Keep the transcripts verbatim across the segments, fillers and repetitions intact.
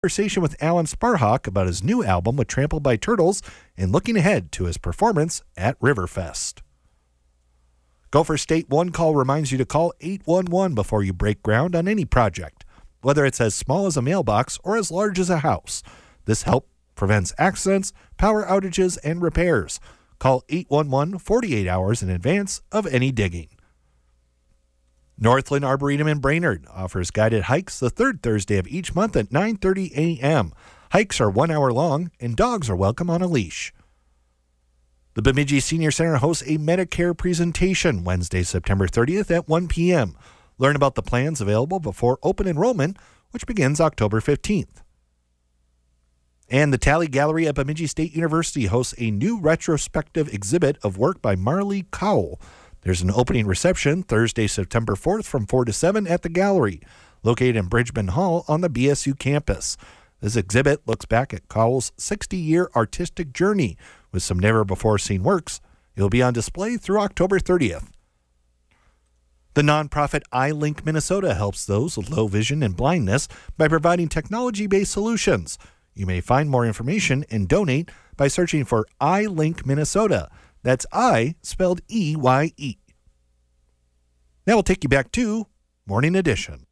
Conversation with Alan Sparhawk about his new album with Trampled by Turtles and looking ahead to his performance at Riverfest. Gopher State One Call reminds you to call eight one one before you break ground on any project, whether it's as small as a mailbox or as large as a house. This help prevents accidents, power outages, and repairs. Call eight one one forty-eight hours in advance of any digging. Northland Arboretum in Brainerd offers guided hikes the third Thursday of each month at nine thirty a.m. Hikes are one hour long, and dogs are welcome on a leash. The Bemidji Senior Center hosts a Medicare presentation Wednesday, September thirtieth at one p.m. Learn about the plans available before open enrollment, which begins October fifteenth. And the Talley Gallery at Bemidji State University hosts a new retrospective exhibit of work by Marley Cowell. There's an opening reception Thursday, September fourth from four to seven at the gallery, located in Bridgman Hall on the B S U campus. This exhibit looks back at Cowell's sixty-year artistic journey with some never-before-seen works. It will be on display through October thirtieth. The nonprofit iLink Minnesota helps those with low vision and blindness by providing technology-based solutions. You may find more information and donate by searching for iLink Minnesota. That's I spelled E Y E. Now we'll take you back to Morning Edition.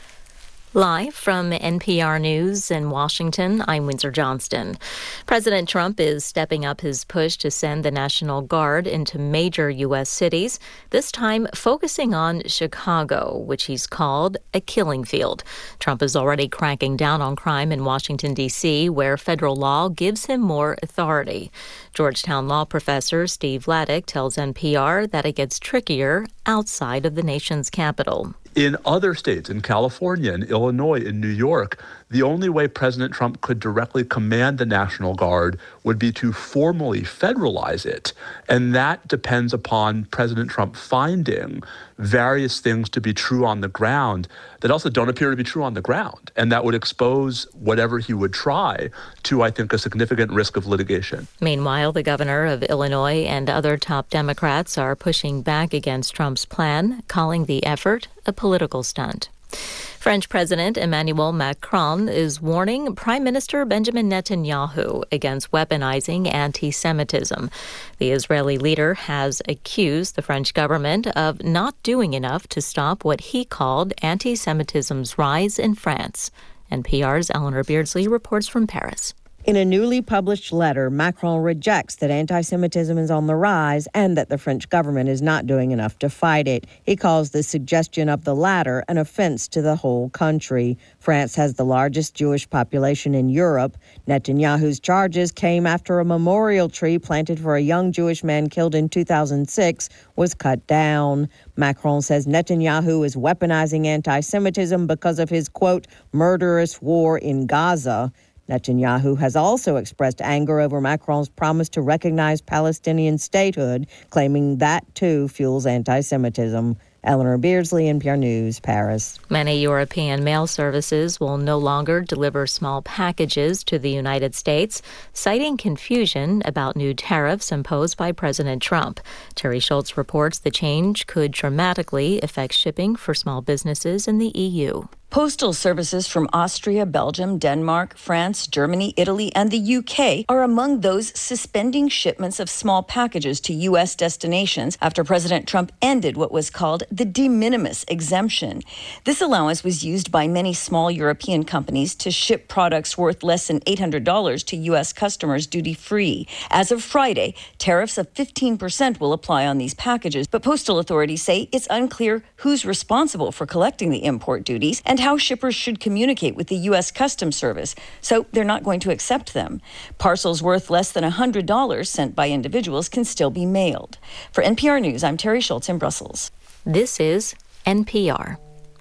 Live from N P R News in Washington, I'm Windsor Johnston. President Trump is stepping up his push to send the National Guard into major U S cities, this time focusing on Chicago, which he's called a killing field. Trump is already cracking down on crime in Washington, D C, where federal law gives him more authority. Georgetown law professor Steve Vladeck tells N P R that it gets trickier outside of the nation's capital. In other states, in California, in Illinois, in New York, the only way President Trump could directly command the National Guard would be to formally federalize it. And that depends upon President Trump finding various things to be true on the ground that also don't appear to be true on the ground. And that would expose whatever he would try to, I think, a significant risk of litigation. Meanwhile, the governor of Illinois and other top Democrats are pushing back against Trump's plan, calling the effort a political stunt. French President Emmanuel Macron is warning Prime Minister Benjamin Netanyahu against weaponizing anti-Semitism. The Israeli leader has accused the French government of not doing enough to stop what he called anti-Semitism's rise in France. N P R's Eleanor Beardsley reports from Paris. In a newly published letter, Macron rejects that anti-Semitism is on the rise and that the French government is not doing enough to fight it. He calls the suggestion of the latter an offense to the whole country. France has the largest Jewish population in Europe. Netanyahu's charges came after a memorial tree planted for a young Jewish man killed in two thousand six was cut down. Macron says Netanyahu is weaponizing anti-Semitism because of his, quote, murderous war in Gaza. Netanyahu has also expressed anger over Macron's promise to recognize Palestinian statehood, claiming that, too, fuels anti-Semitism. Eleanor Beardsley, N P R News, Paris. Many European mail services will no longer deliver small packages to the United States, citing confusion about new tariffs imposed by President Trump. Terry Schultz reports the change could dramatically affect shipping for small businesses in the E U. Postal services from Austria, Belgium, Denmark, France, Germany, Italy, and the U K are among those suspending shipments of small packages to U S destinations after President Trump ended what was called the de minimis exemption. This allowance was used by many small European companies to ship products worth less than eight hundred dollars to U S customers duty-free. As of Friday, tariffs of fifteen percent will apply on these packages, but postal authorities say it's unclear who's responsible for collecting the import duties and how shippers should communicate with the U S Customs Service, so they're not going to accept them. Parcels worth less than one hundred dollars sent by individuals can still be mailed. For N P R News, I'm Terry Schultz in Brussels. This is N P R.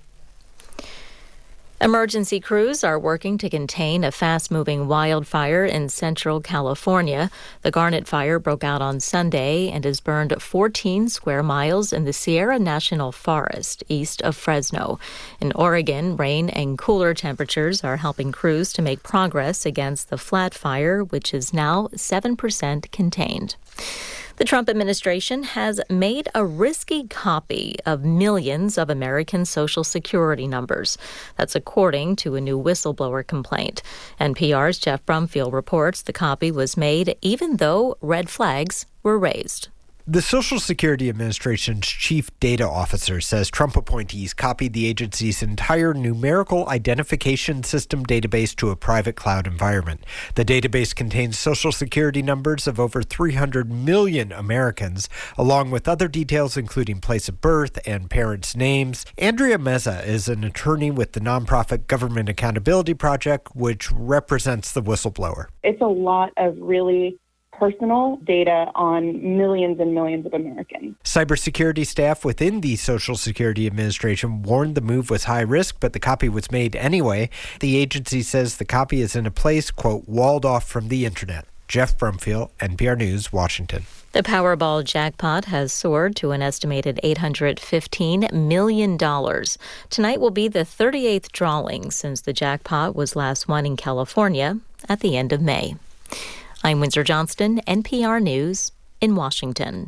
Emergency crews are working to contain a fast-moving wildfire in central California. The Garnet Fire broke out on Sunday and has burned fourteen square miles in the Sierra National Forest east of Fresno. In Oregon, rain and cooler temperatures are helping crews to make progress against the flat fire, which is now seven percent contained. The Trump administration has made a risky copy of millions of American Social Security numbers. That's according to a new whistleblower complaint. N P R's Jeff Brumfield reports the copy was made even though red flags were raised. The Social Security Administration's chief data officer says Trump appointees copied the agency's entire numerical identification system database to a private cloud environment. The database contains Social Security numbers of over three hundred million Americans, along with other details including place of birth and parents' names. Andrea Meza is an attorney with the nonprofit Government Accountability Project, which represents the whistleblower. It's a lot of really personal data on millions and millions of Americans. Cybersecurity staff within the Social Security Administration warned the move was high risk, but the copy was made anyway. The agency says the copy is in a place, quote, walled off from the internet. Jeff Brumfield, N P R News, Washington. The Powerball jackpot has soared to an estimated eight hundred fifteen million dollars. Tonight will be the thirty-eighth drawing since the jackpot was last won in California at the end of May. I'm Windsor Johnston, N P R News in Washington.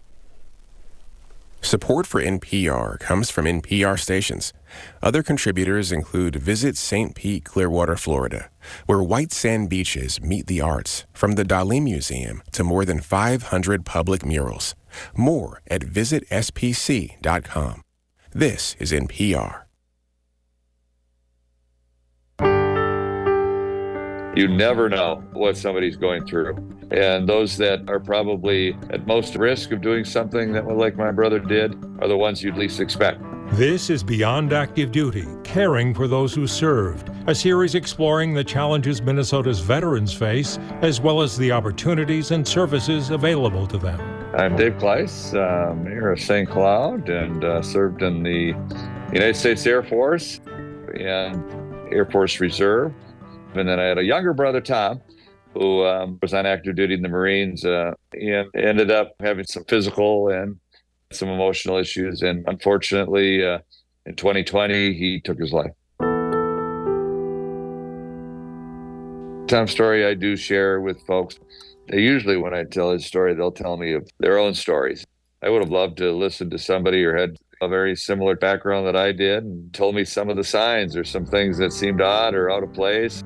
Support for N P R comes from N P R stations. Other contributors include Visit Saint Pete, Clearwater, Florida, where white sand beaches meet the arts, from the Dali Museum to more than five hundred public murals. More at visit s p c dot com. This is N P R. You never know what somebody's going through. And those that are probably at most risk of doing something that, like my brother did, are the ones you'd least expect. This is Beyond Active Duty, Caring for Those Who Served, a series exploring the challenges Minnesota's veterans face, as well as the opportunities and services available to them. I'm Dave Kleiss, uh, Mayor of Saint Cloud, and uh, served in the United States Air Force and Air Force Reserve. And then I had a younger brother, Tom, who um, was on active duty in the Marines uh, and ended up having some physical and some emotional issues. And unfortunately, uh, in twenty twenty, he took his life. Tom's story I do share with folks. They usually, when I tell his story, they'll tell me of their own stories. I would have loved to listen to somebody who had a very similar background that I did and told me some of the signs or some things that seemed odd or out of place.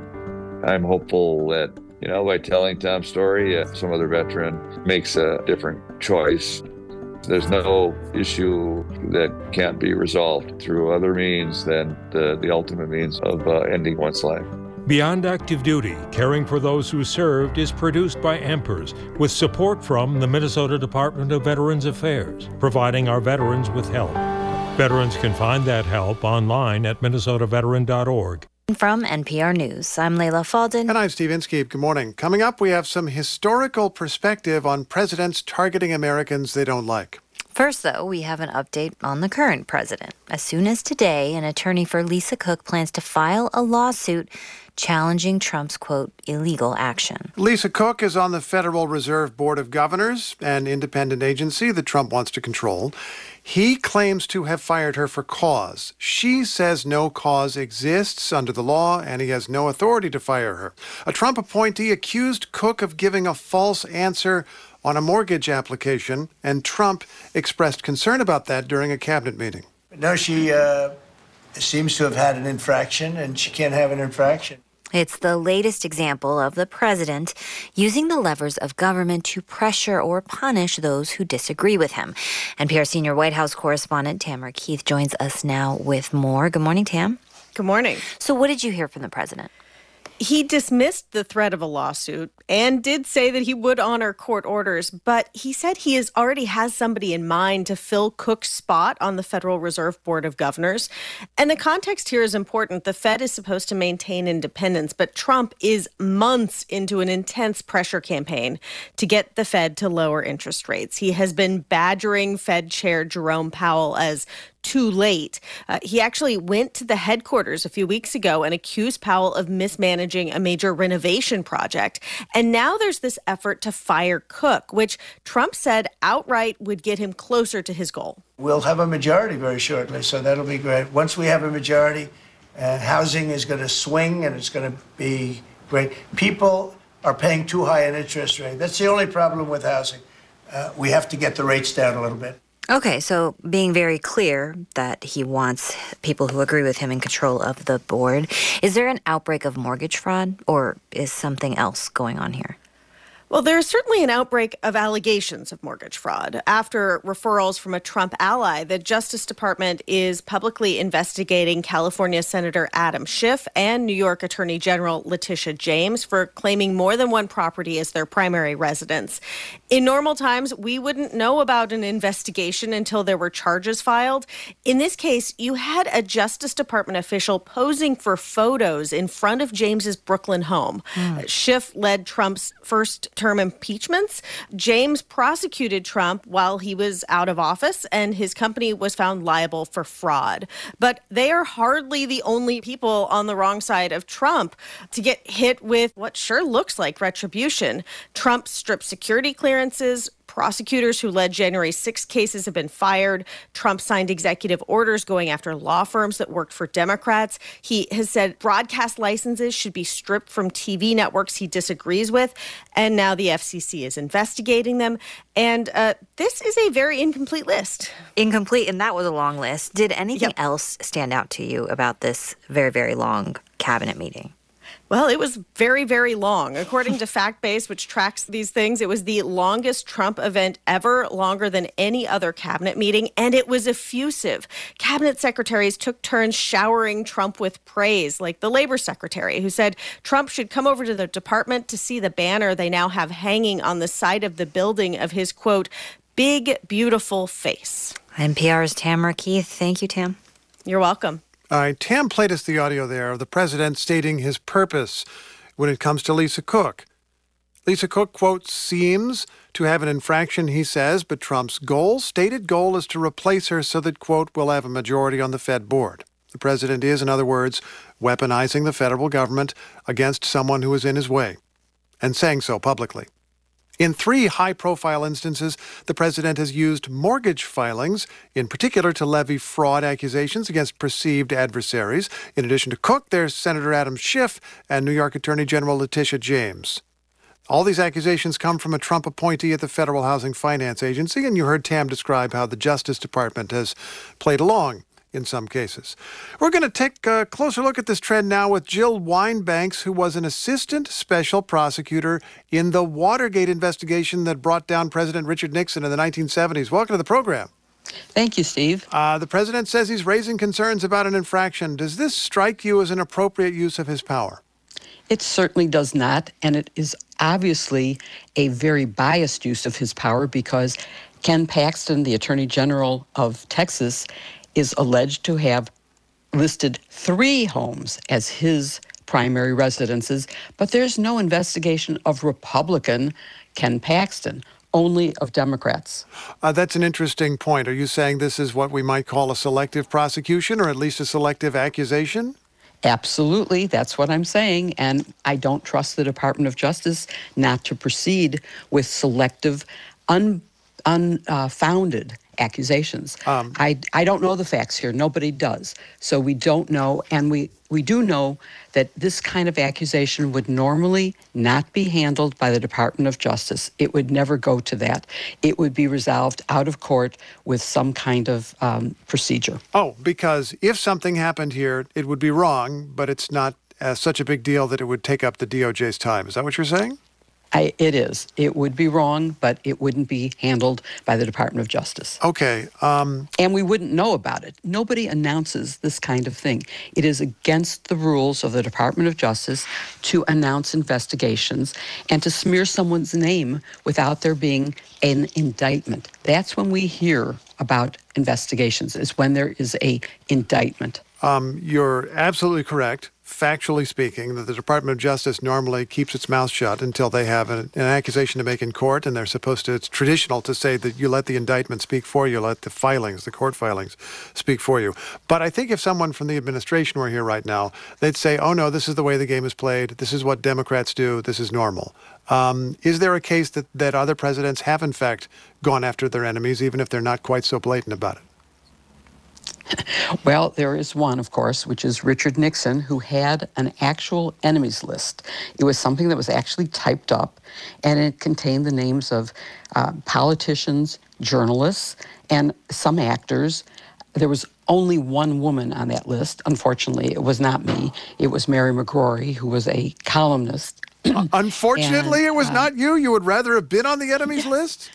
I'm hopeful that, you know, by telling Tom's story, uh, some other veteran makes a different choice. There's no issue that can't be resolved through other means than the, the ultimate means of uh, ending one's life. Beyond Active Duty, Caring for Those Who Served is produced by Ampers with support from the Minnesota Department of Veterans Affairs, providing our veterans with help. Veterans can find that help online at minnesota veteran dot org. From N P R News, I'm Layla Falden. And I'm Steve Inskeep. Good morning. Coming up, we have some historical perspective on presidents targeting Americans they don't like. First, though, we have an update on the current president. As soon as today, an attorney for Lisa Cook plans to file a lawsuit challenging Trump's, quote, illegal action. Lisa Cook is on the Federal Reserve Board of Governors, an independent agency that Trump wants to control. He claims to have fired her for cause. She says no cause exists under the law, and he has no authority to fire her. A Trump appointee accused Cook of giving a false answer on a mortgage application, and Trump expressed concern about that during a cabinet meeting. No, she uh, seems to have had an infraction, and she can't have an infraction. It's the latest example of the president using the levers of government to pressure or punish those who disagree with him. N P R senior White House correspondent Tamara Keith joins us now with more. Good morning, Tam. Good morning. So what did you hear from the president? He dismissed the threat of a lawsuit and did say that he would honor court orders, but he said he is already has somebody in mind to fill Cook's spot on the Federal Reserve Board of Governors. And the context here is important. The Fed is supposed to maintain independence, but Trump is months into an intense pressure campaign to get the Fed to lower interest rates. He has been badgering Fed Chair Jerome Powell as too late. Uh, he actually went to the headquarters a few weeks ago and accused Powell of mismanaging a major renovation project. And now there's this effort to fire Cook, which Trump said outright would get him closer to his goal. We'll have a majority very shortly, so that'll be great. Once we have a majority, uh, housing is going to swing and it's going to be great. People are paying too high an interest rate. That's the only problem with housing. uh, we have to get the rates down a little bit. Okay, so being very clear that he wants people who agree with him in control of the board. Is there an outbreak of mortgage fraud, or is something else going on here? Well, there's certainly an outbreak of allegations of mortgage fraud. After referrals from a Trump ally, the Justice Department is publicly investigating California Senator Adam Schiff and New York Attorney General Letitia James for claiming more than one property as their primary residence. In normal times, we wouldn't know about an investigation until there were charges filed. In this case, you had a Justice Department official posing for photos in front of James's Brooklyn home. Mm. Schiff led Trump's first term impeachments. James prosecuted Trump while he was out of office, and his company was found liable for fraud. But they are hardly the only people on the wrong side of Trump to get hit with what sure looks like retribution. Trump stripped security clearances. Prosecutors who led January sixth cases have been fired. Trump signed executive orders going after law firms that worked for Democrats. He has said broadcast licenses should be stripped from T V networks he disagrees with. And now the F C C is investigating them. And uh, this is a very incomplete list. Incomplete, and that was a long list. Did anything Yep. else stand out to you about this very, very long cabinet meeting? Well, it was very, very long. According to FactBase, which tracks these things, it was the longest Trump event ever, longer than any other cabinet meeting, and it was effusive. Cabinet secretaries took turns showering Trump with praise, like the labor secretary, who said Trump should come over to the department to see the banner they now have hanging on the side of the building of his, quote, big, beautiful face. N P R's Tamara Keith. Thank you, Tam. You're welcome. All right, Tam played us the audio there of the president stating his purpose when it comes to Lisa Cook. Lisa Cook, quote, seems to have an infraction, he says, but Trump's goal, stated goal, is to replace her so that, quote, we'll have a majority on the Fed board. The president is, in other words, weaponizing the federal government against someone who is in his way, and saying so publicly. In three high-profile instances, the president has used mortgage filings, in particular to levy fraud accusations against perceived adversaries. In addition to Cook, there's Senator Adam Schiff and New York Attorney General Letitia James. All these accusations come from a Trump appointee at the Federal Housing Finance Agency, and you heard Tam describe how the Justice Department has played along in some cases. We're going to take a closer look at this trend now with Jill Wine-Banks, who was an assistant special prosecutor in the Watergate investigation that brought down President Richard Nixon in the nineteen seventies. Welcome to the program. Thank you, Steve. Uh, the president says he's raising concerns about an infraction. Does this strike you as an appropriate use of his power? It certainly does not, and it is obviously a very biased use of his power because Ken Paxton, the Attorney General of Texas, is alleged to have listed three homes as his primary residences, but there's no investigation of Republican Ken Paxton, only of Democrats. Uh, that's an interesting point. Are you saying this is what we might call a selective prosecution, or at least a selective accusation? Absolutely, that's what I'm saying, and I don't trust the Department of Justice not to proceed with selective, un, unfounded uh, accusations. Um, I, I don't know the facts here. Nobody does. So we don't know. And we, we do know that this kind of accusation would normally not be handled by the Department of Justice. It would never go to that. It would be resolved out of court with some kind of um, procedure. Oh, because if something happened here, it would be wrong, but it's not uh, such a big deal that it would take up the D O J's time. Is that what you're saying? I, it is. It would be wrong, but it wouldn't be handled by the Department of Justice. Okay. Um, and we wouldn't know about it. Nobody announces this kind of thing. It is against the rules of the Department of Justice to announce investigations and to smear someone's name without there being an indictment. That's when we hear about investigations, is when there is a indictment. Um, you're absolutely correct, factually speaking, that the Department of Justice normally keeps its mouth shut until they have an, an accusation to make in court, and they're supposed to, it's traditional to say that you let the indictment speak for you, let the filings, the court filings, speak for you. But I think if someone from the administration were here right now, they'd say, oh no, this is the way the game is played, this is what Democrats do, this is normal. Um, is there a case that, that other presidents have, in fact, gone after their enemies, even if they're not quite so blatant about it? Well, there is one, of course, which is Richard Nixon, who had an actual enemies list. It was something that was actually typed up, and it contained the names of uh, politicians, journalists, and some actors. There was only one woman on that list. Unfortunately, it was not me. It was Mary McGrory, who was a columnist. Unfortunately, and, it was uh, not you. You would rather have been on the enemies yeah. list?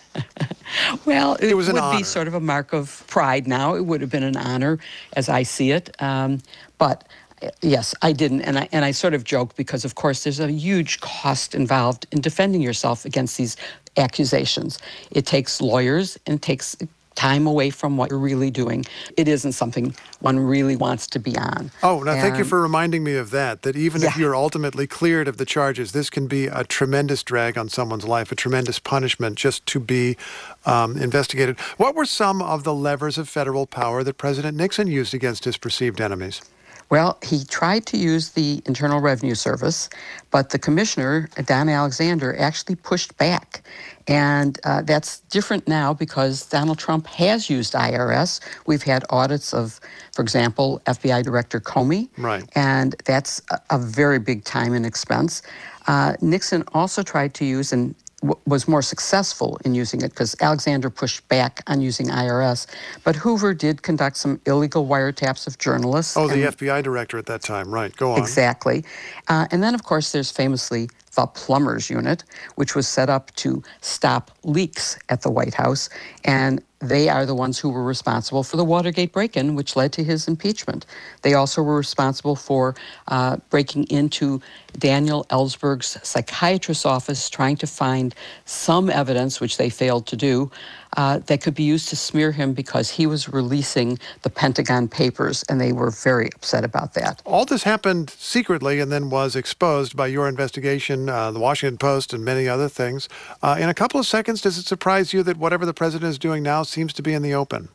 Well, it, it was an would honor. be sort of a mark of pride now. It would have been an honor, as I see it. Um, but yes, I didn't. And I, and I sort of joke because, of course, there's a huge cost involved in defending yourself against these accusations. It takes lawyers and it takes time away from what you're really doing. It isn't something one really wants to be on. Oh, now and, thank you for reminding me of that, that even yeah. if you're ultimately cleared of the charges, this can be a tremendous drag on someone's life, a tremendous punishment just to be um, investigated. What were some of the levers of federal power that President Nixon used against his perceived enemies? Well, he tried to use the Internal Revenue Service, but the commissioner, Don Alexander, actually pushed back. And uh, that's different now because Donald Trump has used I R S. We've had audits of, for example, F B I Director Comey. Right. And that's a, a very big time and expense. Uh, Nixon also tried to use and w- was more successful in using it because Alexander pushed back on using I R S. But Hoover did conduct some illegal wiretaps of journalists. Oh, the F B I director at that time. Right. Go on. Exactly. Uh, and then, of course, there's famously the Plumbers Unit, which was set up to stop leaks at the White House. And they are the ones who were responsible for the Watergate break-in, which led to his impeachment. They also were responsible for uh, breaking into Daniel Ellsberg's psychiatrist's office, trying to find some evidence, which they failed to do, uh, that could be used to smear him because he was releasing the Pentagon Papers, and they were very upset about that. All this happened secretly and then was exposed by your investigation, uh, the Washington Post, and many other things. Uh, in a couple of seconds, does it surprise you that whatever the president is doing now seems to be in the open?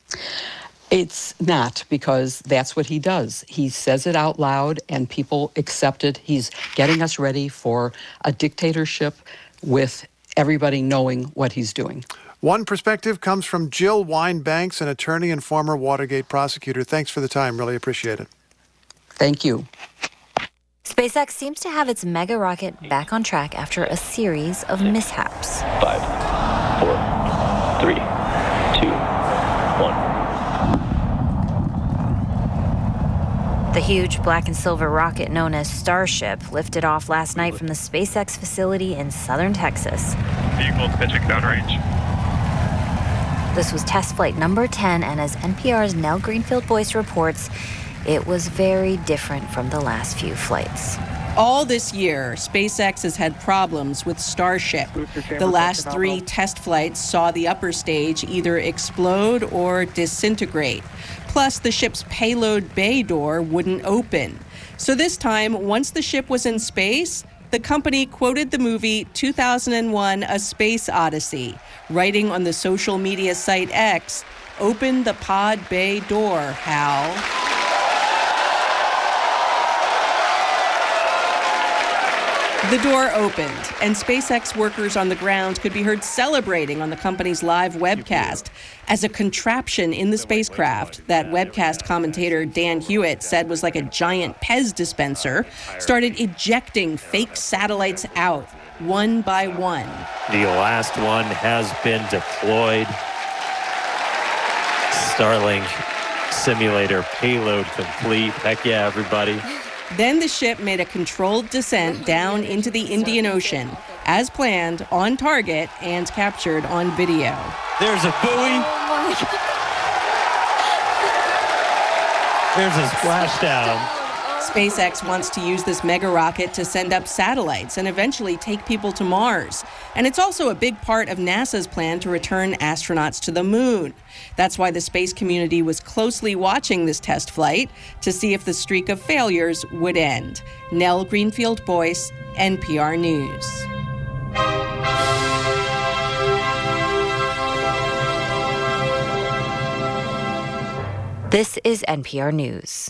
It's not, because that's what he does. He says it out loud and people accept it. He's getting us ready for a dictatorship with everybody knowing what he's doing. One perspective comes from Jill Wine-Banks, an attorney and former Watergate prosecutor. Thanks for the time. Really appreciate it. Thank you. SpaceX seems to have its mega rocket back on track after a series of mishaps. Five, four, three, two, one. The huge black and silver rocket known as Starship lifted off last night from the SpaceX facility in southern Texas. Vehicle pitching downrange. This was test flight number ten, and as N P R's Nell Greenfield Boyce reports, it was very different from the last few flights. All this year, SpaceX has had problems with Starship. The last three test flights saw the upper stage either explode or disintegrate. Plus, the ship's payload bay door wouldn't open. So this time, once the ship was in space, the company quoted the movie two thousand one: A Space Odyssey, writing on the social media site X, "Open the pod bay door, Hal." The door opened, and SpaceX workers on the ground could be heard celebrating on the company's live webcast. As a contraption in the spacecraft that webcast commentator Dan Hewitt said was like a giant Pez dispenser, started ejecting fake satellites out, one by one. The last one has been deployed. Starlink simulator payload complete. Heck yeah, everybody. Then the ship made a controlled descent down into the Indian Ocean, as planned, on target, and captured on video. There's a buoy. There's a splashdown. SpaceX wants to use this mega rocket to send up satellites and eventually take people to Mars. And it's also a big part of NASA's plan to return astronauts to the moon. That's why the space community was closely watching this test flight to see if the streak of failures would end. Nell Greenfield Boyce, N P R News. This is N P R News.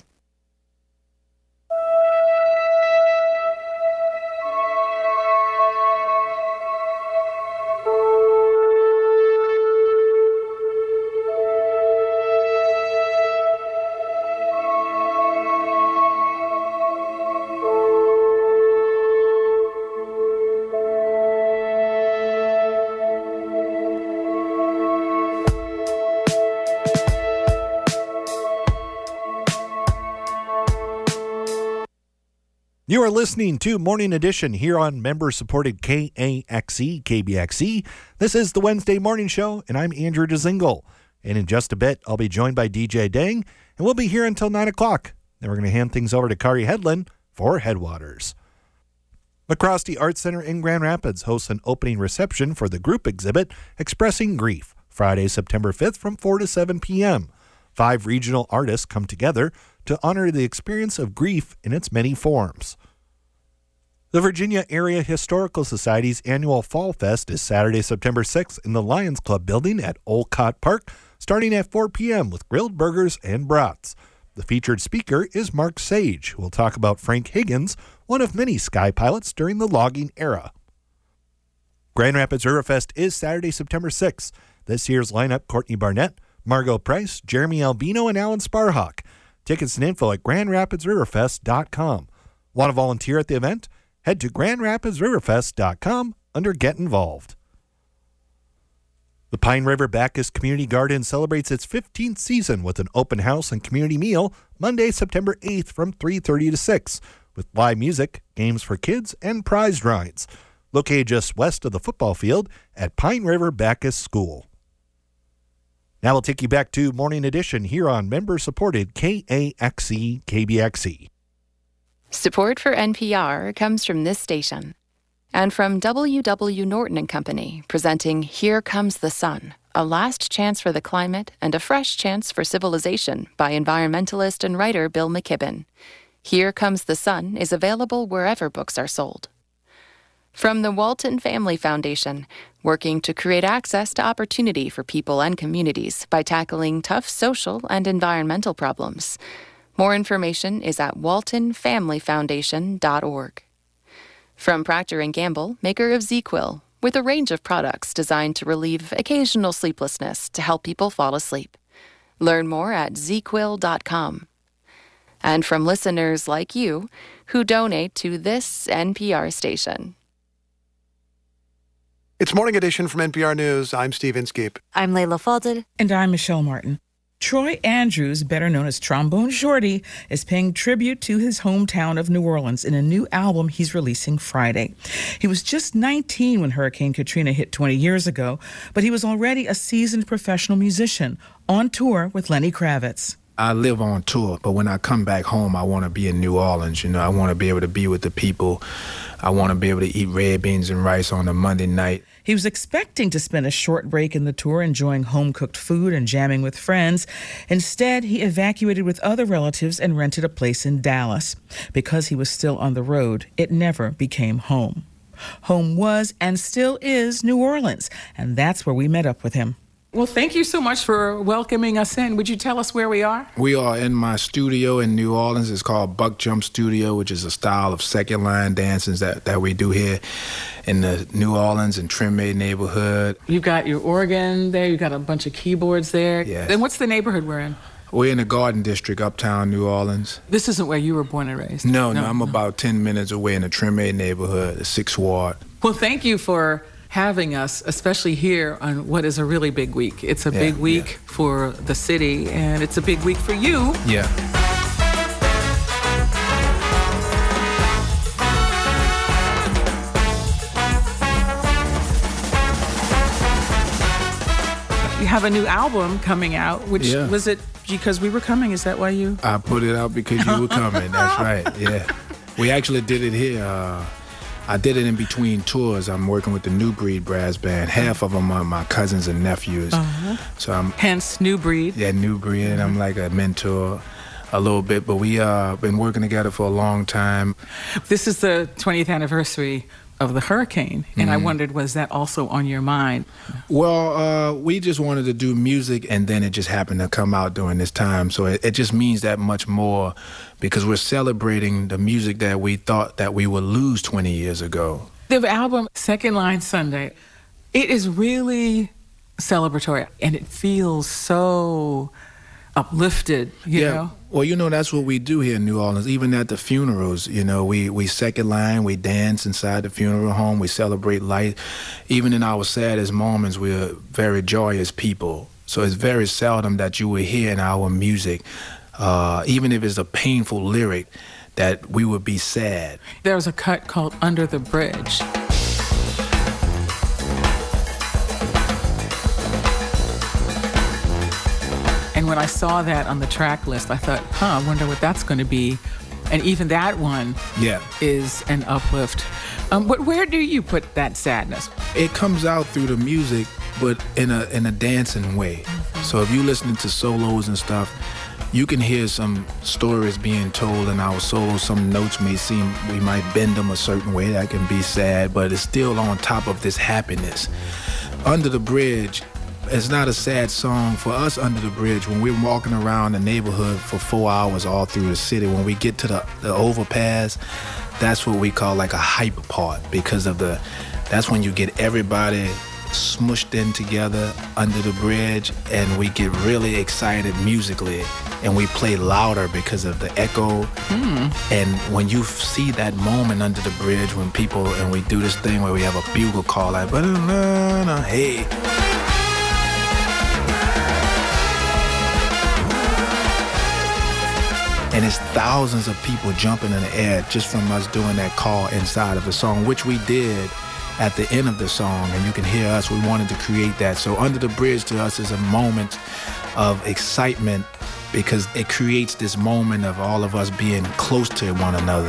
You are listening to Morning Edition here on member-supported K A X E, K B X E. This is the Wednesday Morning Show, and I'm Andrew DeZingle. And in just a bit, I'll be joined by D J Dang, and we'll be here until nine o'clock. Then we're going to hand things over to Kari Hedlund for Headwaters. McCroskey Art Center in Grand Rapids hosts an opening reception for the group exhibit Expressing Grief, Friday, September fifth from four to seven p.m. Five regional artists come together to honor the experience of grief in its many forms. The Virginia Area Historical Society's annual Fall Fest is Saturday, September sixth in the Lions Club building at Olcott Park, starting at four p.m. with grilled burgers and brats. The featured speaker is Mark Sage, who will talk about Frank Higgins, one of many sky pilots during the logging era. Grand Rapids Riverfest is Saturday, September sixth. This year's lineup: Courtney Barnett, Margot Price, Jeremy Albino, and Alan Sparhawk. Tickets and info at grand rapids riverfest dot com. Want to volunteer at the event? Head to grand rapids riverfest dot com under Get Involved. The Pine River Bacchus Community Garden celebrates its fifteenth season with an open house and community meal Monday, September eighth from three thirty to six, with live music, games for kids, and prize drawings. Located just west of the football field at Pine River Bacchus School. Now we'll take you back to Morning Edition here on member-supported K A X E, K B X E. Support for N P R comes from this station and from W W. Norton and Company, presenting Here Comes the Sun, a last chance for the climate and a fresh chance for civilization by environmentalist and writer Bill McKibben. Here Comes the Sun is available wherever books are sold. From the Walton Family Foundation, working to create access to opportunity for people and communities by tackling tough social and environmental problems. More information is at walton family foundation dot org. From Procter and Gamble, maker of ZzzQuil, with a range of products designed to relieve occasional sleeplessness to help people fall asleep. Learn more at zz quill dot com. And from listeners like you who donate to this N P R station. It's Morning Edition from N P R News. I'm Steve Inskeep. I'm Layla Falded. And I'm Michelle Martin. Troy Andrews, better known as Trombone Shorty, is paying tribute to his hometown of New Orleans in a new album he's releasing Friday. He was just nineteen when Hurricane Katrina hit twenty years ago, but he was already a seasoned professional musician on tour with Lenny Kravitz. I live on tour, but when I come back home, I want to be in New Orleans. You know, I want to be able to be with the people. I want to be able to eat red beans and rice on a Monday night. He was expecting to spend a short break in the tour enjoying home-cooked food and jamming with friends. Instead, he evacuated with other relatives and rented a place in Dallas. Because he was still on the road, it never became home. Home was and still is New Orleans, and that's where we met up with him. Well, thank you so much for welcoming us in. Would you tell us where we are? We are in my studio in New Orleans. It's called Buck Jump Studio, which is a style of second line dances that, that we do here in the New Orleans and Treme neighborhood. You've got your organ there. You've got a bunch of keyboards there. Yes. And what's the neighborhood we're in? We're in the Garden District, uptown New Orleans. This isn't where you were born and raised? No, no, no I'm no. about ten minutes away in the Treme neighborhood, the sixth Ward. Well, thank you for having us, especially here on what is a really big week. It's a yeah, big week yeah. for the city, and it's a big week for you. Yeah. You have a new album coming out, which yeah. was it because we were coming? Is that why you? I put it out because you were coming. That's right, yeah. We actually did it here. Uh, I did it in between tours. I'm working with the New Breed Brass Band. Half of them are my cousins and nephews. Uh-huh. So I'm hence New Breed. Yeah, New Breed. Mm-hmm. I'm like a mentor a little bit, but we uh been working together for a long time. This is the twentieth anniversary of the hurricane, and mm-hmm. I wondered, was that also on your mind? Well, uh, we just wanted to do music, and then it just happened to come out during this time, so it, it just means that much more because we're celebrating the music that we thought that we would lose twenty years ago. The album, Second Line Sunday, it is really celebratory, and it feels so uplifted, you yeah. know? Well, you know, that's what we do here in New Orleans. Even at the funerals, you know, we, we second line, we dance inside the funeral home, we celebrate life. Even in our saddest moments, we're very joyous people. So it's very seldom that you will hear in our music, uh, even if it's a painful lyric, that we would be sad. There was a cut called Under the Bridge. And when I saw that on the track list, I thought, huh, I wonder what that's going to be. And even that one yeah. is an uplift. Um, but where do you put that sadness? It comes out through the music, but in a in a dancing way. Mm-hmm. So if you're listening to solos and stuff, you can hear some stories being told in our solos. Some notes may seem, we might bend them a certain way. That can be sad, but it's still on top of this happiness. Under the Bridge, it's not a sad song for us. Under the Bridge, when we're walking around the neighborhood for four hours all through the city, when we get to the, the overpass, that's what we call like a hype part, because of the, that's when you get everybody smushed in together under the bridge, and we get really excited musically, and we play louder because of the echo. Mm. And when you see that moment under the bridge, when people, and we do this thing where we have a bugle call like, hey. And it's thousands of people jumping in the air just from us doing that call inside of the song, which we did at the end of the song, and you can hear us. We wanted to create that. So Under the Bridge to us is a moment of excitement, because it creates this moment of all of us being close to one another.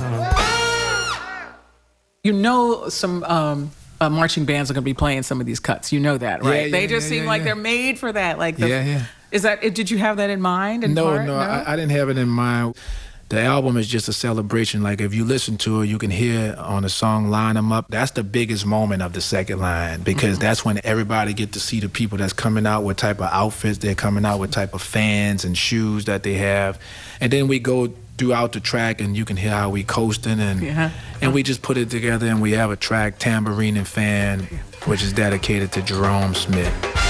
You know, some um, uh, marching bands are going to be playing some of these cuts. You know that, right? Yeah, yeah, they just yeah, seem yeah, like yeah. they're made for that. Like, the, yeah, yeah. Is that? Did you have that in mind? In no, part? no, no, I, I didn't have it in mind. The album is just a celebration. Like, if you listen to it, you can hear on the song Line 'Em Up. That's the biggest moment of the second line, because mm-hmm. that's when everybody get to see the people that's coming out, what type of outfits they're coming out, what type of fans and shoes that they have. And then we go throughout the track, and you can hear how we coasting, and yeah. and we just put it together, and we have a track, Tambourine and Fan, which is dedicated to Jerome Smith.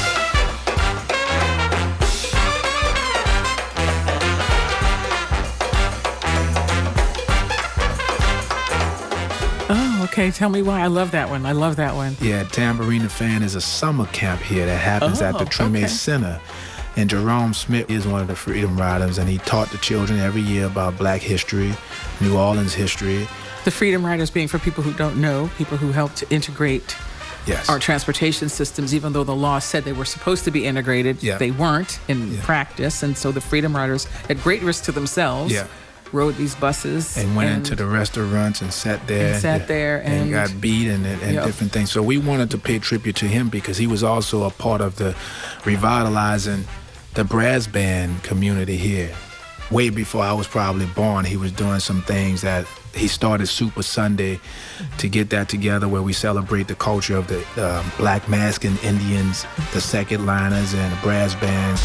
Okay, tell me why. I love that one. I love that one. Yeah, Tambourine and Fan is a summer camp here that happens oh, at the Treme okay. Center. And Jerome Smith is one of the Freedom Riders, and he taught the children every year about Black history, New Orleans history. The Freedom Riders being, for people who don't know, people who helped to integrate yes. our transportation systems, even though the law said they were supposed to be integrated, yeah. they weren't in yeah. practice. And so the Freedom Riders, at great risk to themselves, yeah. rode these buses. And went and, into the restaurants and sat there. And sat and, there. And, and got beat and, and yep. different things. So we wanted to pay tribute to him, because he was also a part of the revitalizing the brass band community here. Way before I was probably born, he was doing some things that he started Super Sunday to get that together, where we celebrate the culture of the um, Black Masking Indians, the second liners, and the brass bands.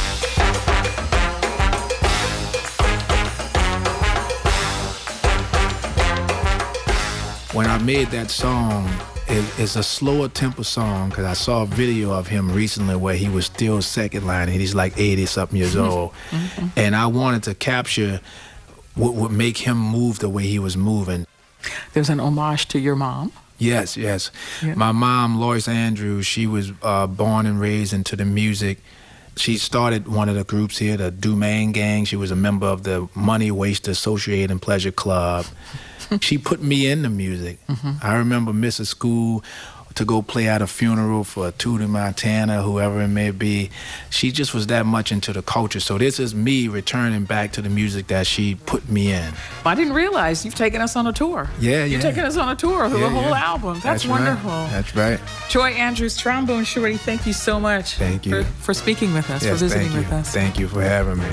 When I made that song, it, it's a slower tempo song, because I saw a video of him recently where he was still second line, and he's like eighty-something years old. Mm-hmm. And I wanted to capture what would make him move the way he was moving. There's an homage to your mom. Yes, yes. Yeah. My mom, Lois Andrews, she was uh, born and raised into the music. She started one of the groups here, the Dumaine Gang. She was a member of the Money Waster Associated and Pleasure Club. She put me into music. Mm-hmm. I remember missing school to go play at a funeral for Tootie Montana, whoever it may be. She just was that much into the culture. So this is me returning back to the music that she put me in. I didn't realize you've taken us on a tour. Yeah, yeah. You've taken us on a tour through yeah, the whole yeah. album. That's, That's wonderful. Right. That's right. Joy Andrews, Trombone Shorty, thank you so much. Thank you. For, for speaking with us, yes, for visiting thank you. with us. Thank you for having me.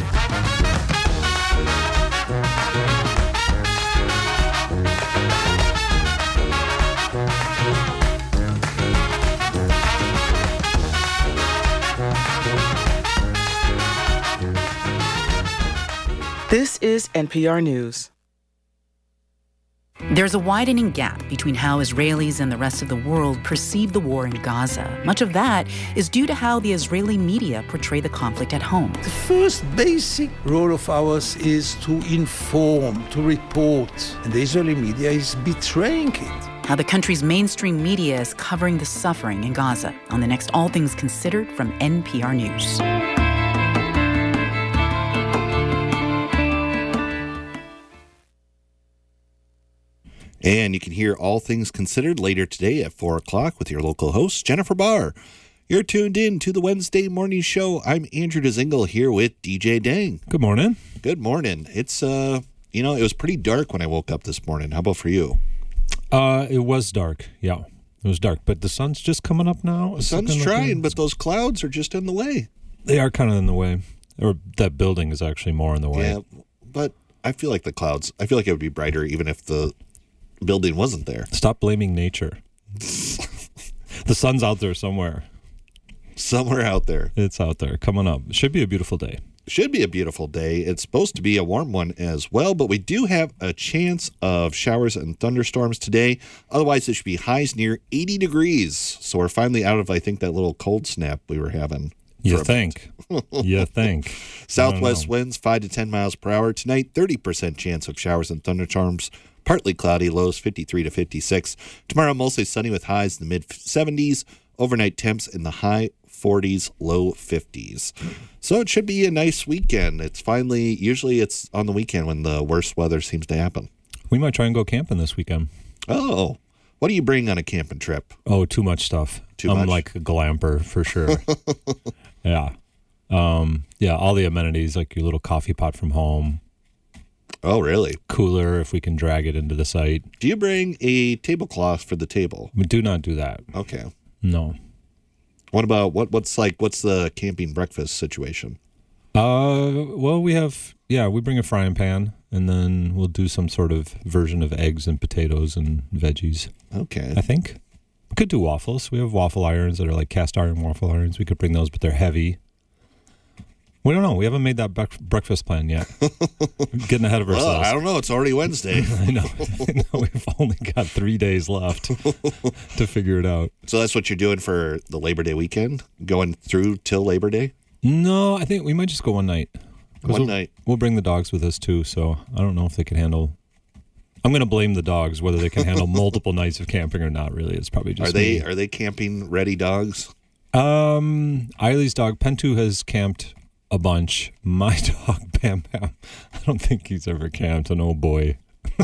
This is N P R News. There's a widening gap between how Israelis and the rest of the world perceive the war in Gaza. Much of that is due to how the Israeli media portray the conflict at home. The first basic role of ours is to inform, to report, and the Israeli media is betraying it. How the country's mainstream media is covering the suffering in Gaza on the next All Things Considered from N P R News. And you can hear All Things Considered later today at four o'clock with your local host, Jennifer Barr. You're tuned in to the Wednesday morning show. I'm Andrew DeZingle here with D J Dang. Good morning. Good morning. It's, uh, you know, it was pretty dark when I woke up this morning. How about for you? Uh, it was dark, yeah. It was dark, but the sun's just coming up now. The sun's trying, but those clouds are just in the way. They are kind of in the way. Or that building is actually more in the way. Yeah, but I feel like the clouds, I feel like it would be brighter even if the building wasn't there. Stop blaming nature. The sun's out there somewhere. Somewhere out there. It's out there, coming up. It should be a beautiful day. Should be a beautiful day. It's supposed to be a warm one as well, but we do have a chance of showers and thunderstorms today. Otherwise, it should be highs near eighty degrees. So we're finally out of, I think, that little cold snap we were having. You think. You think. Southwest winds five to ten miles per hour. Tonight, thirty percent chance of showers and thunderstorms. Partly cloudy, lows fifty-three to fifty-six. Tomorrow, mostly sunny with highs in the mid seventies. Overnight temps in the high forties, low fifties. So it should be a nice weekend. It's finally, usually it's on the weekend when the worst weather seems to happen. We might try and go camping this weekend. Oh, what do you bring on a camping trip? Oh, too much stuff. Too I'm much? like a glamper for sure. Yeah. Um, yeah, all the amenities, like your little coffee pot from home. Oh, really? Cooler if we can drag it into the site. Do you bring a tablecloth for the table? We do not do that. Okay. No. What about what? What's like? What's the camping breakfast situation? Uh, well, we have yeah, we bring a frying pan, and then we'll do some sort of version of eggs and potatoes and veggies. Okay, I think we could do waffles. We have waffle irons that are like cast iron waffle irons. We could bring those, but they're heavy. We don't know. We haven't made that bre- breakfast plan yet. Getting ahead of ourselves. Well, I don't know. It's already Wednesday. I know. I know. We've only got three days left to figure it out. So that's what you're doing for the Labor Day weekend? Going through till Labor Day? No, I think we might just go one night. One we'll, night. We'll bring the dogs with us too, so I don't know if they can handle... I'm going to blame the dogs, whether they can handle multiple nights of camping or not, really. It's probably just Are they me. Are they camping ready dogs? Um, Eileen's dog, Pentu, has camped a bunch. My dog, Bam Bam, I don't think he's ever camped. An old boy.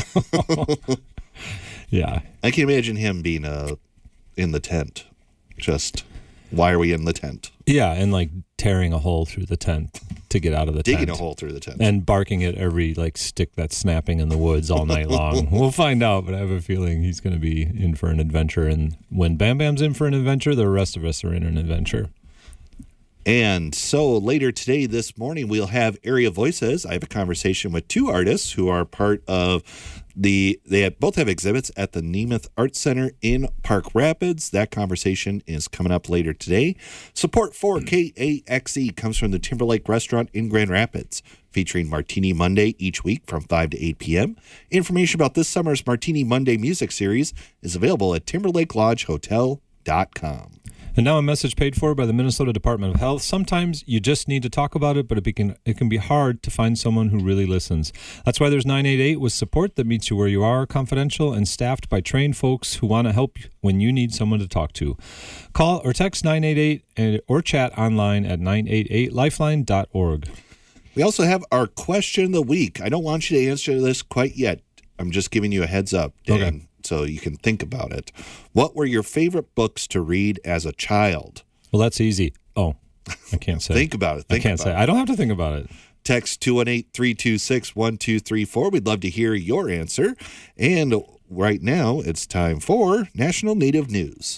Yeah. I can imagine him being uh, in the tent. Just, why are we in the tent? Yeah, and like tearing a hole through the tent to get out of the Digging tent. a hole through the tent. And barking at every like stick that's snapping in the woods all night long. We'll find out, but I have a feeling he's going to be in for an adventure. And when Bam Bam's in for an adventure, the rest of us are in an adventure. And so later today, this morning, we'll have Area Voices. I have a conversation with two artists who are part of the, they have, both have exhibits at the Nemeth Art Center in Park Rapids. That conversation is coming up later today. Support for K A X E comes from the Timberlake Restaurant in Grand Rapids, featuring Martini Monday each week from five to eight p.m. Information about this summer's Martini Monday music series is available at timberlake lodge hotel dot com. And now a message paid for by the Minnesota Department of Health. Sometimes you just need to talk about it, but it can, it can be hard to find someone who really listens. That's why there's nine eight eight with support that meets you where you are, confidential and staffed by trained folks who want to help when you need someone to talk to. Call or text nine eight eight and, or chat online at nine eight eight lifeline dot org. We also have our question of the week. I don't want you to answer this quite yet. I'm just giving you a heads up, Dan. Okay. So you can think about it. What were your favorite books to read as a child? Well, that's easy. Oh, I can't say. Think about it. Think I can't about say. it. I don't have to think about it. Text two one eight, three two six, one two three four. We'd love to hear your answer. And right now, it's time for National Native News.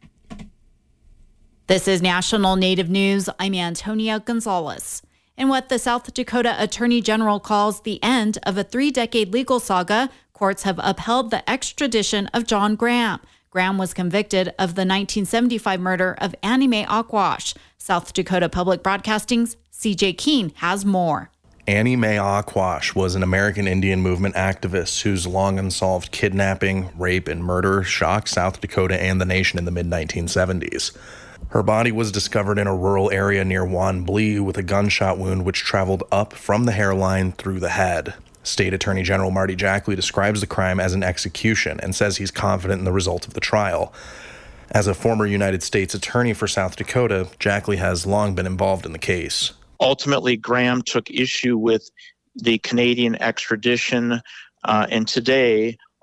This is National Native News. I'm Antonia Gonzalez. In what the South Dakota Attorney General calls the end of a three-decade legal saga, courts have upheld the extradition of John Graham. Graham was convicted of the nineteen seventy-five murder of Annie Mae Aquash. South Dakota Public Broadcasting's C J Keene has more. Annie Mae Aquash was an American Indian movement activist whose long unsolved kidnapping, rape, and murder shocked South Dakota and the nation in the mid nineteen seventies. Her body was discovered in a rural area near Wanblee with a gunshot wound which traveled up from the hairline through the head. State Attorney General Marty Jackley describes the crime as an execution and says he's confident in the result of the trial. As a former United States attorney for South Dakota, Jackley has long been involved in the case. Ultimately, Graham took issue with the Canadian extradition, uh, and today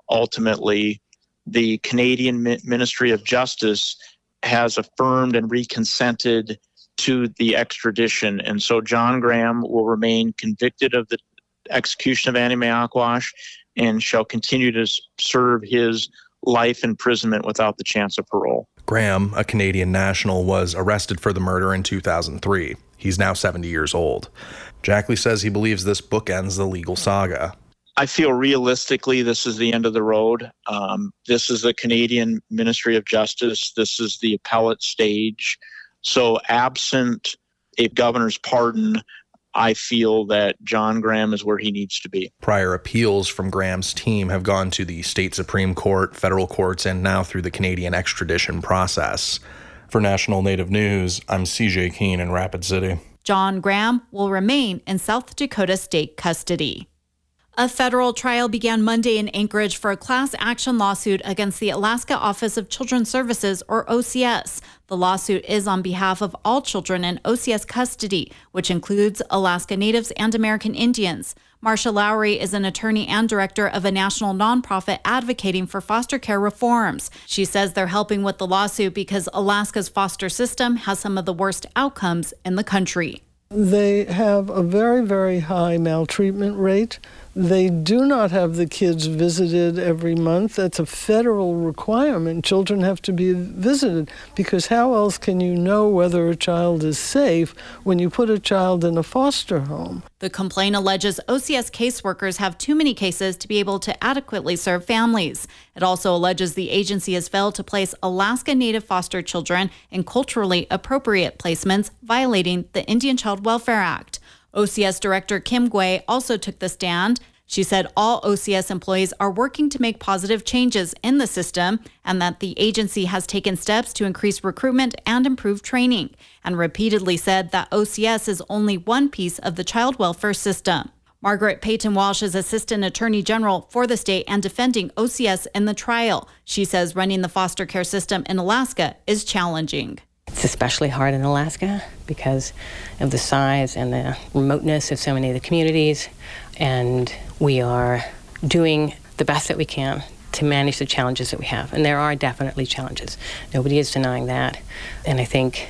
ultimately the Canadian Ministry of Justice has affirmed and reconsented to the extradition. And so John Graham will remain convicted of the execution of Annie Mae Aquash and shall continue to serve his life imprisonment without the chance of parole. Graham, a Canadian national, was arrested for the murder in two thousand three. He's now seventy years old. Jackley says he believes this bookends the legal saga. I feel realistically this is the end of the road. Um, this is the Canadian Ministry of Justice. This is the appellate stage. So absent a governor's pardon, I feel that John Graham is where he needs to be. Prior appeals from Graham's team have gone to the state Supreme Court, federal courts, and now through the Canadian extradition process. For National Native News, I'm C J Keene in Rapid City. John Graham will remain in South Dakota state custody. A federal trial began Monday in Anchorage for a class action lawsuit against the Alaska Office of Children's Services, or O C S. The lawsuit is on behalf of all children in O C S custody, which includes Alaska Natives and American Indians. Marsha Lowry is an attorney and director of a national nonprofit advocating for foster care reforms. She says they're helping with the lawsuit because Alaska's foster system has some of the worst outcomes in the country. They have a very, very high maltreatment rate. They do not have the kids visited every month. That's a federal requirement. Children have to be visited because how else can you know whether a child is safe when you put a child in a foster home? The complaint alleges O C S caseworkers have too many cases to be able to adequately serve families. It also alleges the agency has failed to place Alaska Native foster children in culturally appropriate placements, violating the Indian Child Welfare Act. O C S Director Kim Gui also took the stand. She said all O C S employees are working to make positive changes in the system and that the agency has taken steps to increase recruitment and improve training, and repeatedly said that O C S is only one piece of the child welfare system. Margaret Payton Walsh is Assistant Attorney General for the state and defending O C S in the trial. She says running the foster care system in Alaska is challenging. It's especially hard in Alaska because of the size and the remoteness of so many of the communities, and we are doing the best that we can to manage the challenges that we have. And there are definitely challenges. Nobody is denying that. And I think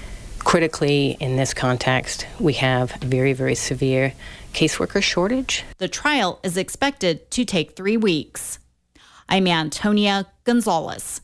critically in this context, we have very, very severe caseworker shortage. The trial is expected to take three weeks. I'm Antonia Gonzalez.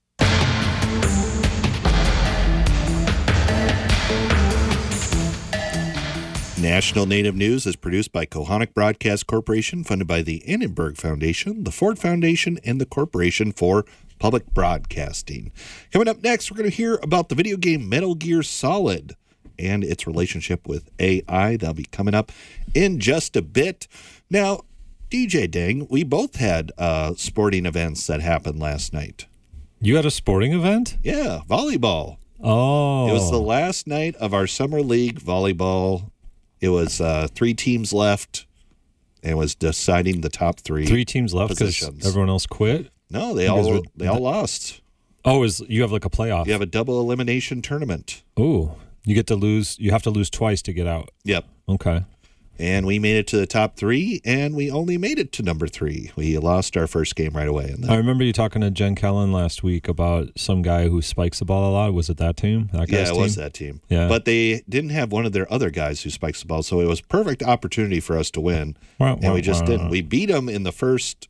National Native News is produced by Kohanik Broadcast Corporation, funded by the Annenberg Foundation, the Ford Foundation, and the Corporation for Public Broadcasting. Coming up next, we're going to hear about the video game Metal Gear Solid and its relationship with A I. That'll be coming up in just a bit. Now, D J Dang, we both had uh, sporting events that happened last night. You had a sporting event? Yeah, volleyball. Oh. It was the last night of our summer league volleyball. It was uh, three teams left, and it was deciding the top three. Three teams left because everyone else quit? No, they all were, they all lost. Oh, is you have like a playoff? You have a double elimination tournament. Ooh, you get to lose. You have to lose twice to get out. Yep. Okay. And we made it to the top three, and we only made it to number three. We lost our first game right away. And I remember you talking to Jen Kellen last week about some guy who spikes the ball a lot. Was it that team? That guy's yeah, it team? was that team. Yeah. But they didn't have one of their other guys who spikes the ball, so it was a perfect opportunity for us to win. Wow, and wow, we just wow. didn't. We beat them in the first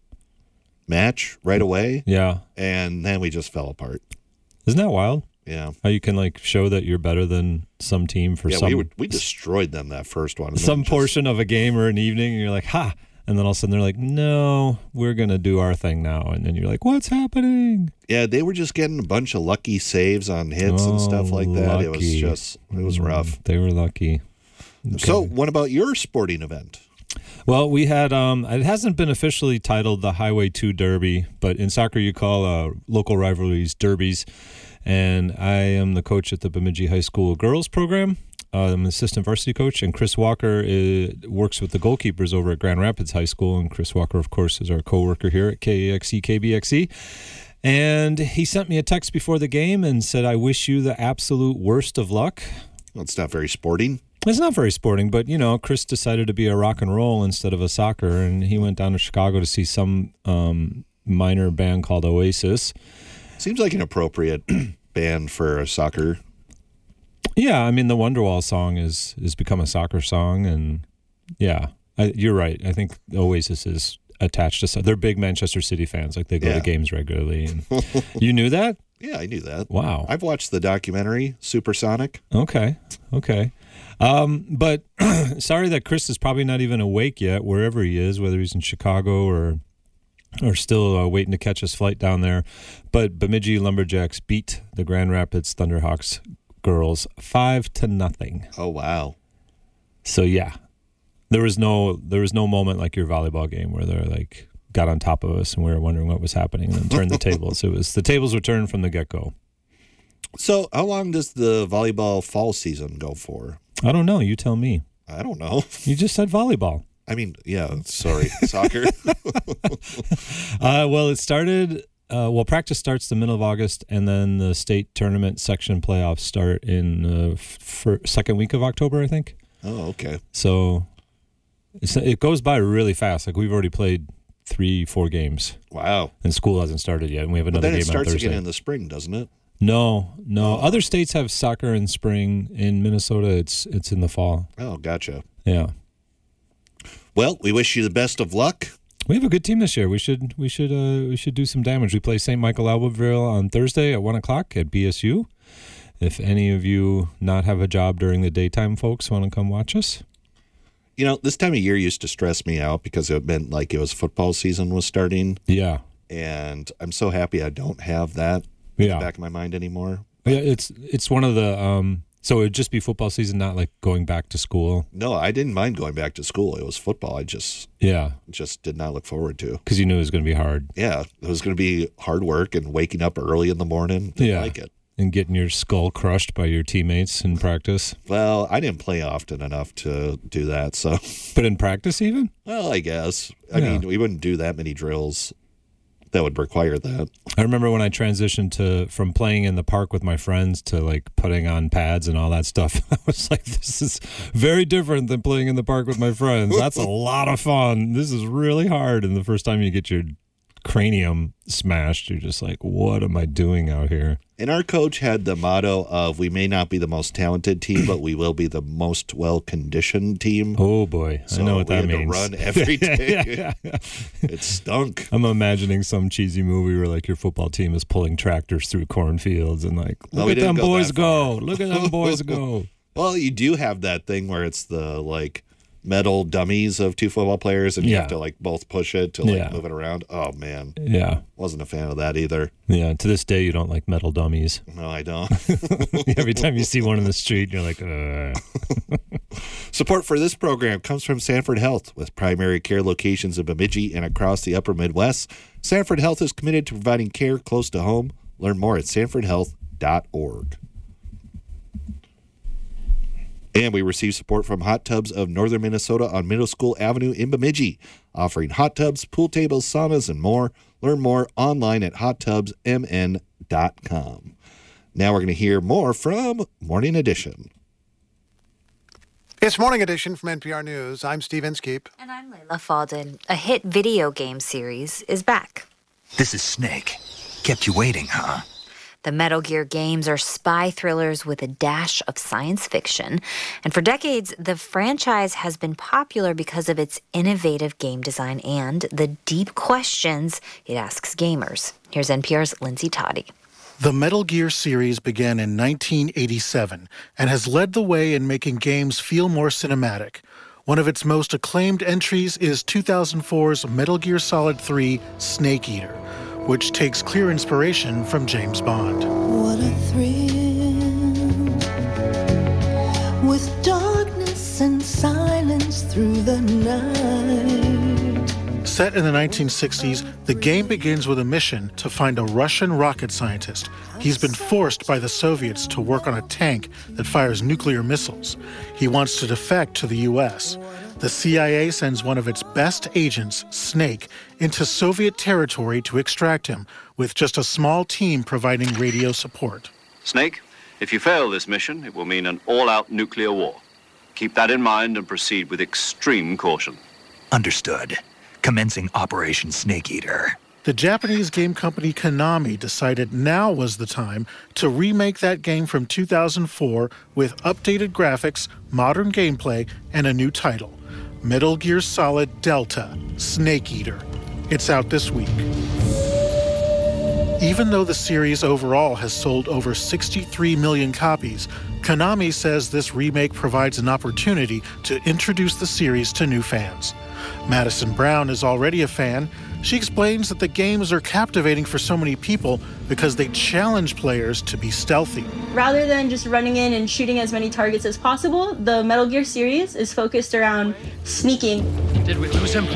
match right away. Yeah. And then we just fell apart. Isn't that wild? Yeah. How you can like show that you're better than some team for yeah, some we, were, we destroyed them that first one. some just, portion of a game or an evening, and you're like, ha! And then all of a sudden they're like, no, we're going to do our thing now. And then you're like, what's happening? Yeah, they were just getting a bunch of lucky saves on hits oh, and stuff like that. Lucky. It was just, it was rough. Mm, they were lucky. Okay. So what about your sporting event? Well, we had, um, it hasn't been officially titled the Highway two Derby, but in soccer you call uh, local rivalries derbies. And I am the coach at the Bemidji High School girls program. Uh, I'm an assistant varsity coach, and Chris Walker is, works with the goalkeepers over at Grand Rapids High School. And Chris Walker, of course, is our co-worker here at K A X E K B X E. And he sent me a text before the game and said, I wish you the absolute worst of luck. Well, it's not very sporting. It's not very sporting, but, you know, Chris decided to be a rock and roll instead of a soccer, and he went down to Chicago to see some um, minor band called Oasis. Seems like an appropriate band for a soccer. Yeah, I mean, the Wonderwall song is is become a soccer song, and yeah, I, you're right. I think Oasis is attached to. They're big Manchester City fans. Like they go Yeah. to games regularly. And you knew that? Yeah, I knew that. Wow. I've watched the documentary Supersonic. Okay, okay. Um, but sorry that Chris is probably not even awake yet, wherever he is, whether he's in Chicago or or still uh, waiting to catch his flight down there. But Bemidji Lumberjacks beat the Grand Rapids Thunderhawks girls five to nothing. Oh wow! So yeah, there was no there was no moment like your volleyball game where they're like got on top of us and we were wondering what was happening and then turned the tables. It was the tables were turned from the get go. So how long does the volleyball fall season go for? I don't know. You tell me. I don't know. You just said volleyball. I mean, yeah. Sorry, soccer. uh, well, it started. Uh, well, practice starts the middle of August, and then the state tournament section playoffs start in the uh, f- second week of October, I think. Oh, okay. So it's, it goes by really fast. Like we've already played three, four games. Wow. And school hasn't started yet, and we have another but then game it starts on Thursday. again in the spring, doesn't it? No, no. Oh. Other states have soccer in spring. In Minnesota, it's it's in the fall. Oh, gotcha. Yeah. Well, we wish you the best of luck. We have a good team this year. We should we should uh, we should do some damage. We play Saint Michael Albertville on Thursday at one o'clock at B S U. If any of you not have a job during the daytime, folks, want to come watch us. You know, this time of year used to stress me out because it meant like it was football season was starting. Yeah. And I'm so happy I don't have that yeah. in the back of my mind anymore. Yeah, it's it's one of the um so it'd just be football season, not like going back to school. No, I didn't mind going back to school. It was football. I just yeah, just did not look forward to. Because you knew it was going to be hard. Yeah, it was going to be hard work and waking up early in the morning. Didn't yeah, like it. And getting your skull crushed by your teammates in practice. Well, I didn't play often enough to do that. So, but in practice, even. Well, I guess. I Yeah. mean, we wouldn't do that many drills that would require that. I remember when I transitioned to from playing in the park with my friends to like putting on pads and all that stuff. I was like, this is very different than playing in the park with my friends. That's a lot of fun. This is really hard. And the first time you get your cranium smashed, you're just like, what am I doing out here? And our coach had the motto of, we may not be the most talented team, but we will be the most well-conditioned team. Oh, boy. So I know what we that had means. to run every day. yeah, yeah. It stunk. I'm imagining some cheesy movie where like your football team is pulling tractors through cornfields and like, look No, we at them didn't go boys that go. far. Look at them boys go. Well, you do have that thing where it's the like metal dummies of two football players and you Yeah. have to like both push it to like Yeah. move it around. Oh, man. Yeah. Wasn't a fan of that either. Yeah. To this day, you don't like metal dummies. No, I don't. Every time you see one in the street, you're like, uh. Support for this program comes from Sanford Health. With primary care locations in Bemidji and across the upper Midwest, Sanford Health is committed to providing care close to home. Learn more at sanford health dot org. And we receive support from Hot Tubs of Northern Minnesota on Middle School Avenue in Bemidji, offering hot tubs, pool tables, saunas, and more. Learn more online at hot tubs m n dot com. Now we're going to hear more from Morning Edition. It's Morning Edition from N P R News. I'm Steve Inskeep. And I'm Layla Falden. A hit video game series is back. This is Snake. Kept you waiting, huh? The Metal Gear games are spy thrillers with a dash of science fiction. And for decades, the franchise has been popular because of its innovative game design and the deep questions it asks gamers. Here's N P R's Lindsay Toddy. The Metal Gear series began in nineteen eighty-seven and has led the way in making games feel more cinematic. One of its most acclaimed entries is two thousand four's Metal Gear Solid three Snake Eater, which takes clear inspiration from James Bond. What a thrill, with darkness and silence through the night. Set in the nineteen sixties, the game begins with a mission to find a Russian rocket scientist. He's been forced by the Soviets to work on a tank that fires nuclear missiles. He wants to defect to the U S. The C I A sends one of its best agents, Snake, into Soviet territory to extract him, with just a small team providing radio support. Snake, if you fail this mission, it will mean an all-out nuclear war. Keep that in mind and proceed with extreme caution. Understood. Commencing Operation Snake Eater. The Japanese game company Konami decided now was the time to remake that game from two thousand four with updated graphics, modern gameplay, and a new title, Metal Gear Solid Delta: Snake Eater. It's out this week. Even though the series overall has sold over sixty-three million copies, Konami says this remake provides an opportunity to introduce the series to new fans. Madison Brown is already a fan. She explains that the games are captivating for so many people because they challenge players to be stealthy. Rather than just running in and shooting as many targets as possible, the Metal Gear series is focused around sneaking. Did we lose him?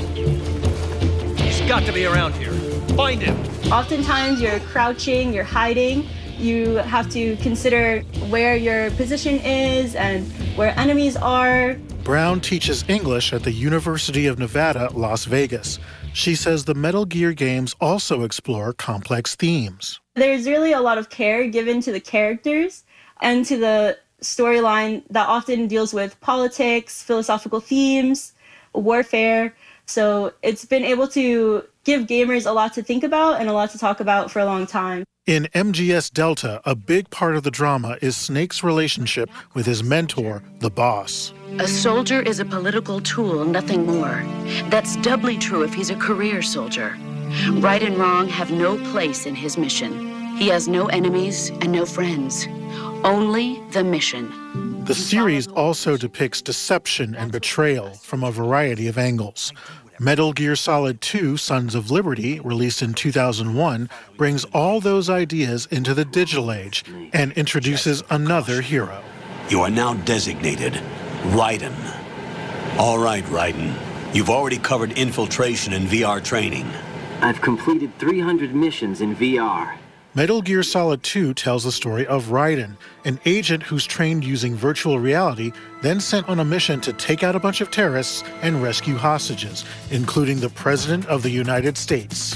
He's got to be around here. Find him. Oftentimes you're crouching, you're hiding. You have to consider where your position is and where enemies are. Brown teaches English at the University of Nevada, Las Vegas. She says the Metal Gear games also explore complex themes. There's really a lot of care given to the characters and to the storyline that often deals with politics, philosophical themes, warfare. So it's been able to give gamers a lot to think about and a lot to talk about for a long time. In M G S Delta, a big part of the drama is Snake's relationship with his mentor, the boss. A soldier is a political tool, nothing more. That's doubly true if he's a career soldier. Right and wrong have no place in his mission. He has no enemies and no friends. Only the mission. The series also depicts deception and betrayal from a variety of angles. Metal Gear Solid two, Sons of Liberty, released in two thousand one, brings all those ideas into the digital age and introduces another hero. You are now designated Raiden. All right, Raiden. You've already covered infiltration and V R training. I've completed three hundred missions in V R. Metal Gear Solid two tells the story of Raiden, an agent who's trained using virtual reality, then sent on a mission to take out a bunch of terrorists and rescue hostages, including the President of the United States.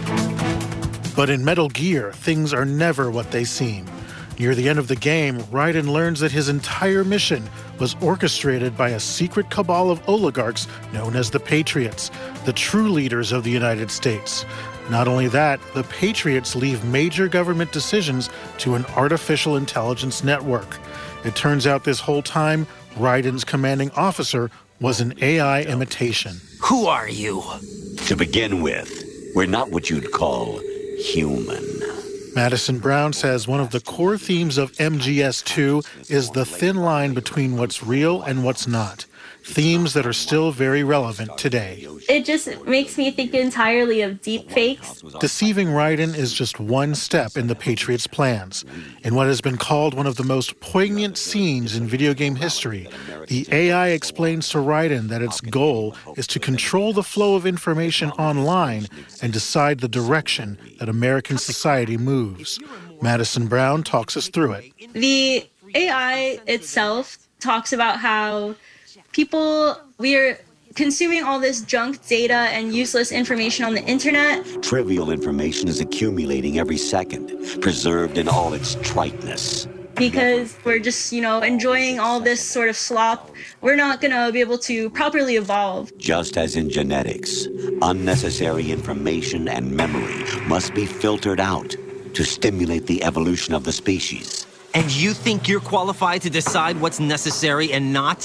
But in Metal Gear, things are never what they seem. Near the end of the game, Raiden learns that his entire mission was orchestrated by a secret cabal of oligarchs known as the Patriots, the true leaders of the United States. Not only that, the Patriots leave major government decisions to an artificial intelligence network. It turns out this whole time, Raiden's commanding officer was an A I imitation. Who are you? To begin with, we're not what you'd call human. Madison Brown says one of the core themes of M G S two is the thin line between what's real and what's not. Themes that are still very relevant today. It just makes me think entirely of deep fakes. Deceiving Raiden is just one step in the Patriots' plans. In what has been called one of the most poignant scenes in video game history, the A I explains to Raiden that its goal is to control the flow of information online and decide the direction that American society moves. Madison Brown talks us through it. The A I itself talks about how people, we're consuming all this junk data and useless information on the internet. Trivial information is accumulating every second, preserved in all its triteness. Because we're just, you know, enjoying all this sort of slop, we're not going to be able to properly evolve. Just as in genetics, unnecessary information and memory must be filtered out to stimulate the evolution of the species. And you think you're qualified to decide what's necessary and not?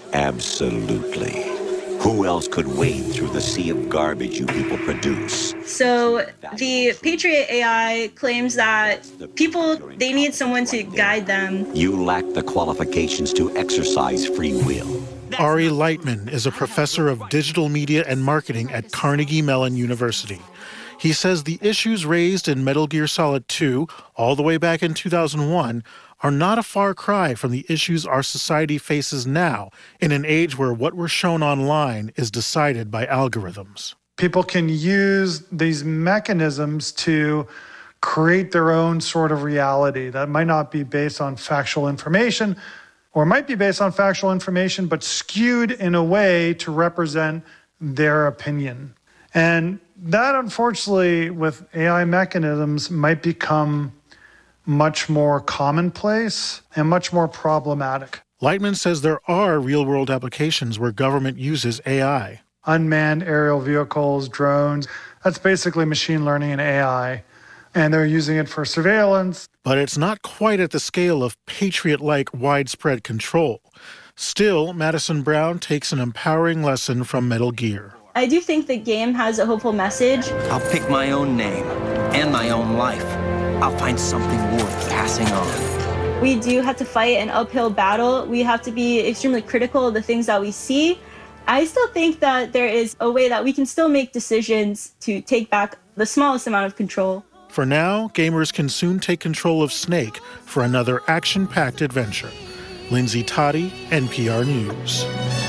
Absolutely. Who else could wade through the sea of garbage you people produce? So the Patriot A I claims that people, they need someone to guide them. You lack the qualifications to exercise free will. Ari Lightman is a professor of digital media and marketing at Carnegie Mellon University. He says the issues raised in Metal Gear Solid two, all the way back in two thousand one, are not a far cry from the issues our society faces now, in an age where what we're shown online is decided by algorithms. People can use these mechanisms to create their own sort of reality that might not be based on factual information, or might be based on factual information, but skewed in a way to represent their opinion. And that, unfortunately, with A I mechanisms, might become much more commonplace and much more problematic. Lightman says there are real-world applications where government uses A I. Unmanned aerial vehicles, drones, that's basically machine learning and A I. And they're using it for surveillance. But it's not quite at the scale of Patriot-like widespread control. Still, Madison Brown takes an empowering lesson from Metal Gear. I do think the game has a hopeful message. I'll pick my own name and my own life. I'll find something worth passing on. We do have to fight an uphill battle. We have to be extremely critical of the things that we see. I still think that there is a way that we can still make decisions to take back the smallest amount of control. For now, gamers can soon take control of Snake for another action-packed adventure. Lindsay Toddy, N P R News.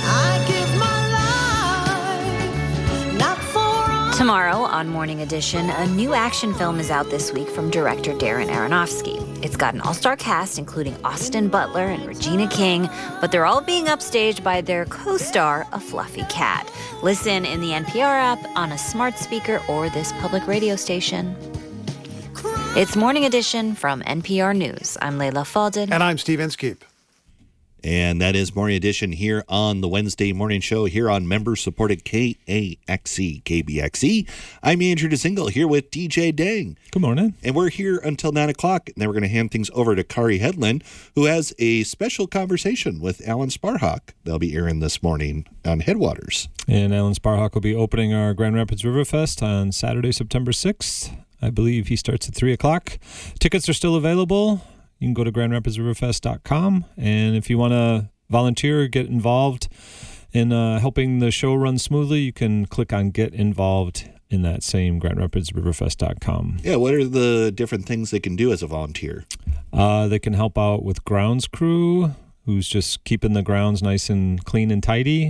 Tomorrow on Morning Edition, a new action film is out this week from director Darren Aronofsky. It's got an all-star cast, including Austin Butler and Regina King, but they're all being upstaged by their co-star, a fluffy cat. Listen in the N P R app, on a smart speaker, or this public radio station. It's Morning Edition from N P R News. I'm Layla Faldin. And I'm Steve Inskeep. And that is Morning Edition here on the Wednesday morning show here on member-supported K A X E, K B X E. I'm Andrew DeZingle here with D J Dang. Good morning. And we're here until nine o'clock. And then we're going to hand things over to Kari Hedlund, who has a special conversation with Alan Sparhawk. They'll be airing this morning on Headwaters. And Alan Sparhawk will be opening our Grand Rapids River Fest on Saturday, September sixth. I believe he starts at three o'clock. Tickets are still available. You can go to grand rapids river fest dot com, and if you want to volunteer, get involved in uh, helping the show run smoothly, you can click on Get Involved in that same grand rapids river fest dot com. Yeah, what are the different things they can do as a volunteer? Uh, they can help out with grounds crew, who's just keeping the grounds nice and clean and tidy.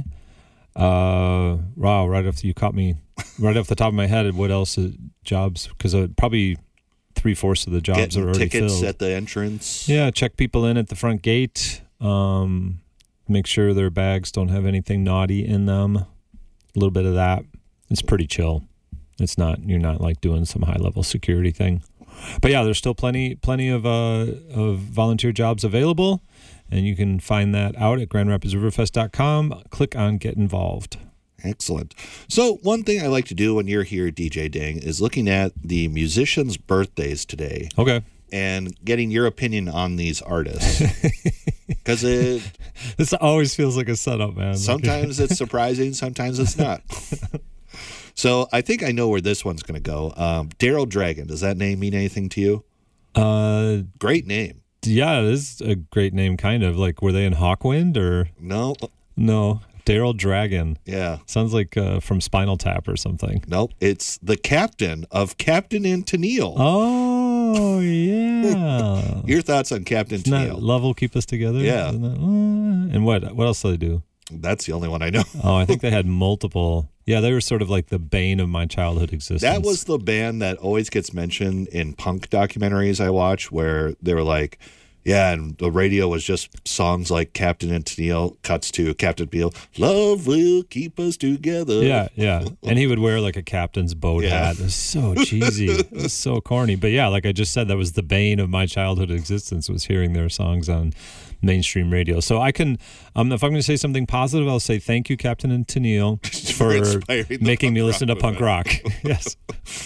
Uh, wow, right off, you caught me right off the top of my head. What else is jobs? Because uh, probably... three-fourths of the jobs Getting are already tickets filled. At the entrance. Yeah, check people in at the front gate. Um, make sure their bags don't have anything naughty in them. A little bit of that. It's pretty chill. It's not, you're not like doing some high-level security thing. But yeah, there's still plenty plenty of uh, of volunteer jobs available, and you can find that out at grand rapids river fest dot com. Click on Get Involved. Excellent. So one thing I like to do when you're here, D J Dang, is looking at the musicians' birthdays today. Okay. And getting your opinion on these artists. Because it... This always feels like a setup, man. Sometimes it's surprising, sometimes it's not. So I think I know where this one's going to go. Um, Daryl Dragon, does that name mean anything to you? Uh, Great name. Yeah, it is a great name, kind of. Like, were they in Hawkwind or... No. No. Daryl Dragon. Yeah. Sounds like uh, from Spinal Tap or something. Nope. It's the captain of Captain and Tennille. Oh, yeah. Your thoughts on Captain Isn't Tennille? That Love Will Keep Us Together? Yeah. Isn't that, uh, and what what else do they do? That's the only one I know. Oh, I think they had multiple. Yeah, they were sort of like the bane of my childhood existence. That was the band that always gets mentioned in punk documentaries I watch, where they were like, yeah, and the radio was just songs like Captain and Tennille, cuts to Captain Beale, love will keep us together. Yeah, yeah. And he would wear like a captain's boat Yeah. hat. It was so cheesy. It was so corny. But yeah, like I just said, that was the bane of my childhood existence, was hearing their songs on mainstream radio. So I can, um, if I'm going to say something positive, I'll say thank you, Captain and Tennille, for inspiring the making me punk listen to rock punk rock. Yes.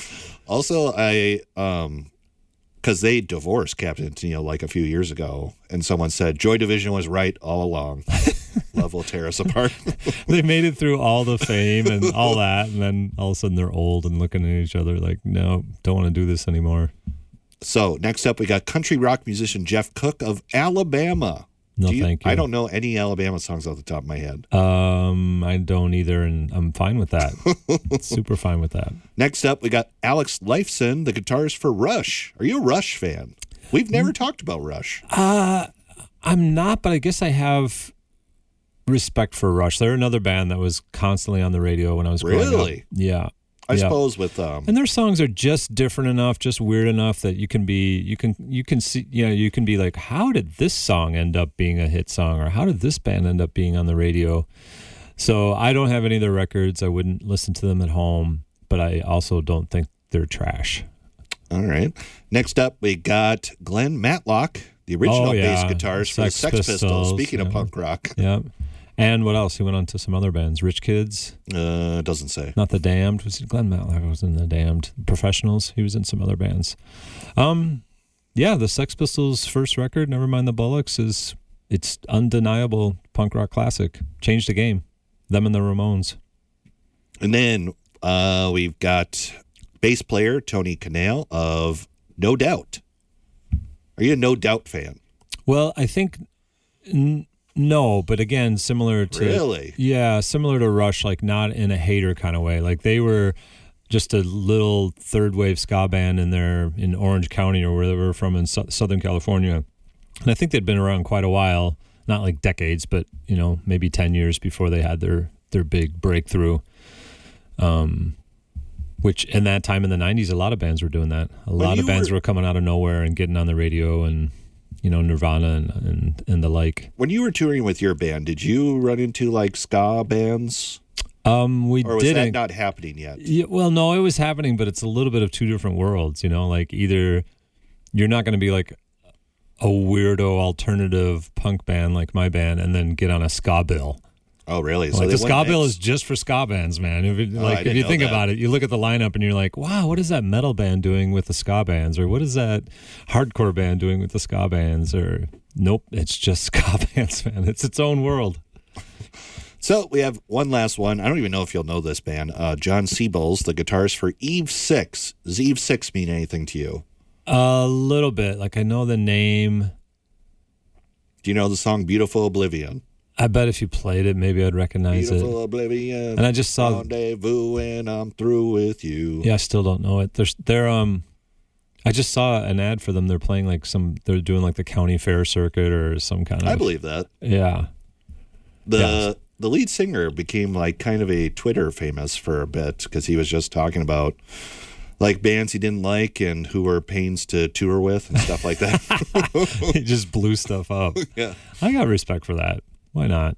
Also, I, um, because they divorced Captain and Tennille like a few years ago, and someone said Joy Division was right all along. Love will tear us apart. They made it through all the fame and all that, and then all of a sudden they're old and looking at each other like, no, don't want to do this anymore. So next up, we got country rock musician Jeff Cook of Alabama. No, Do you, thank you. I don't know any Alabama songs off the top of my head. Um, I don't either, and I'm fine with that. Super fine with that. Next up, we got Alex Lifeson, the guitarist for Rush. Are you a Rush fan? We've never talked about Rush. Uh, I'm not, but I guess I have respect for Rush. They're another band that was constantly on the radio when I was growing up. Really? Yeah. I yeah. suppose with um, and their songs are just different enough, just weird enough that you can be, you can, you can see, you know, you can be like, how did this song end up being a hit song, or how did this band end up being on the radio? So I don't have any of their records. I wouldn't listen to them at home, but I also don't think they're trash. All right. Next up, we got Glenn Matlock. The original oh, yeah. bass guitars for the Sex Pistols, Pistols speaking yeah. of punk rock. Yeah. And what else? He went on to some other bands. Rich Kids. Uh, doesn't say. Not the Damned. Was it Glenn Matlock was in the Damned. Professionals. He was in some other bands. Um, yeah, the Sex Pistols' first record, Nevermind the Bollocks, is it's undeniable punk rock classic. Changed the game. Them and the Ramones. And then uh, we've got bass player Tony Kanal of No Doubt. Are you a No Doubt fan? Well, I think n- no, but again, similar to really, yeah, similar to Rush, like not in a hater kind of way. Like they were just a little third wave ska band in there in Orange County or where they were from in so- Southern California, and I think they'd been around quite a while, not like decades, but you know, maybe ten years before they had their their big breakthrough. Um. Which in that time in the nineties, a lot of bands were doing that. A When lot of bands were, were coming out of nowhere and getting on the radio and, you know, Nirvana and, and, and the like. When you were touring with your band, did you run into like ska bands? Um, we or was didn't. that not happening yet? Yeah, well, no, it was happening, but it's a little bit of two different worlds, you know, like either you're not going to be like a weirdo alternative punk band like my band and then get on a ska bill. Oh, really? So like they the ska went bill mixed. is just for ska bands, man. If, it, Oh, I like, if didn't you know think that. about it, you look at the lineup and you're like, wow, what is that metal band doing with the ska bands? Or what is that hardcore band doing with the ska bands? Or nope, it's just ska bands, man. It's its own world. So we have one last one. I don't even know if you'll know this band. Uh, John Siebels, the guitarist for Eve Six. Does Eve Six mean anything to you? A little bit. Like I know the name. Do you know the song Beautiful Oblivion? I bet if you played it, maybe I'd recognize Beautiful it. Oblivion. And I just saw Rendezvous and I'm through with you. Yeah, I still don't know it. There's they're um I just saw an ad for them. They're playing like some they're doing like the county fair circuit or some kind of I believe that. Yeah. The Yeah. the lead singer became like kind of a Twitter famous for a bit because he was just talking about like bands he didn't like and who were pains to tour with and stuff like that. He just blew stuff up. Yeah. I got respect for that. Why not?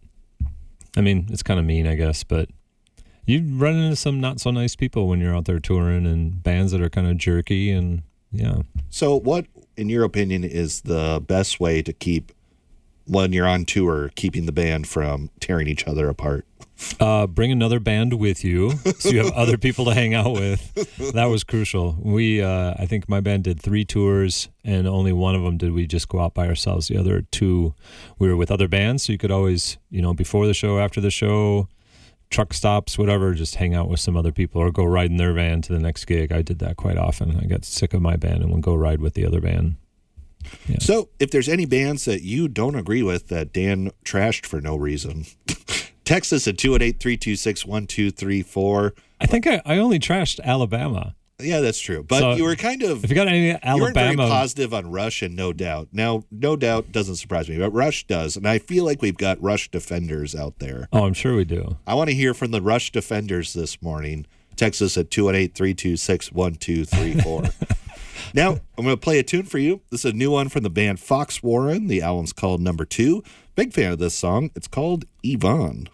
I mean, it's kind of mean, I guess, but you run into some not so nice people when you're out there touring and bands that are kind of jerky and yeah. So what, in your opinion, is the best way to keep, when you're on tour, keeping the band from tearing each other apart? Uh, bring another band with you so you have other people to hang out with. That was crucial. We, uh, I think my band did three tours and only one of them did we just go out by ourselves. The other two, we were with other bands. So you could always, you know, before the show, after the show, truck stops, whatever, just hang out with some other people or go ride in their van to the next gig. I did that quite often. I got sick of my band and would go ride with the other band. Yeah. So if there's any bands that you don't agree with that Dan trashed for no reason, text us at two one eight, three two six, one two three four. I think I, I only trashed Alabama. Yeah, that's true. But So, you were kind of... if you got any You weren't very Alabama- positive on Rush and No Doubt. Now, No Doubt doesn't surprise me, but Rush does. And I feel like we've got Rush defenders out there. Oh, I'm sure we do. I want to hear from the Rush defenders this morning. Text us at two one eight, three two six, one two three four. Now, I'm going to play a tune for you. This is a new one from the band Fox Warren. The album's called Number Two. Big fan of this song. It's called Yvonne.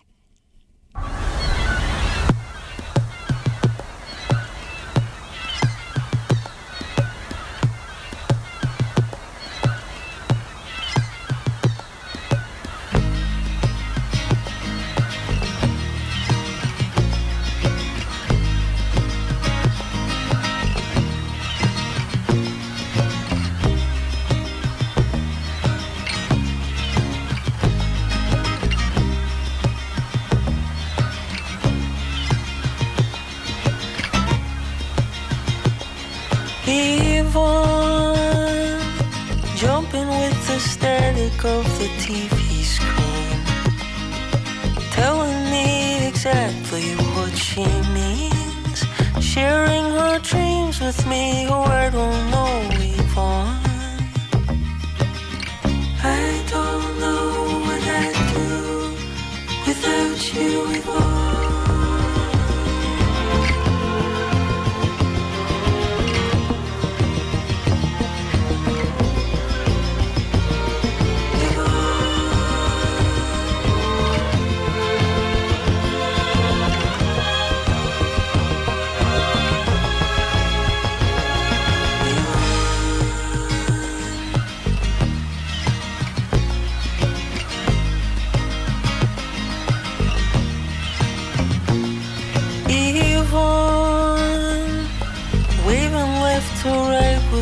Yvonne, jumping with the static of the T V screen, telling me exactly what she means, sharing her dreams with me. Oh, I don't know, Yvonne. I don't know what I'd do without you, Yvonne.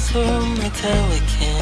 through my telecan.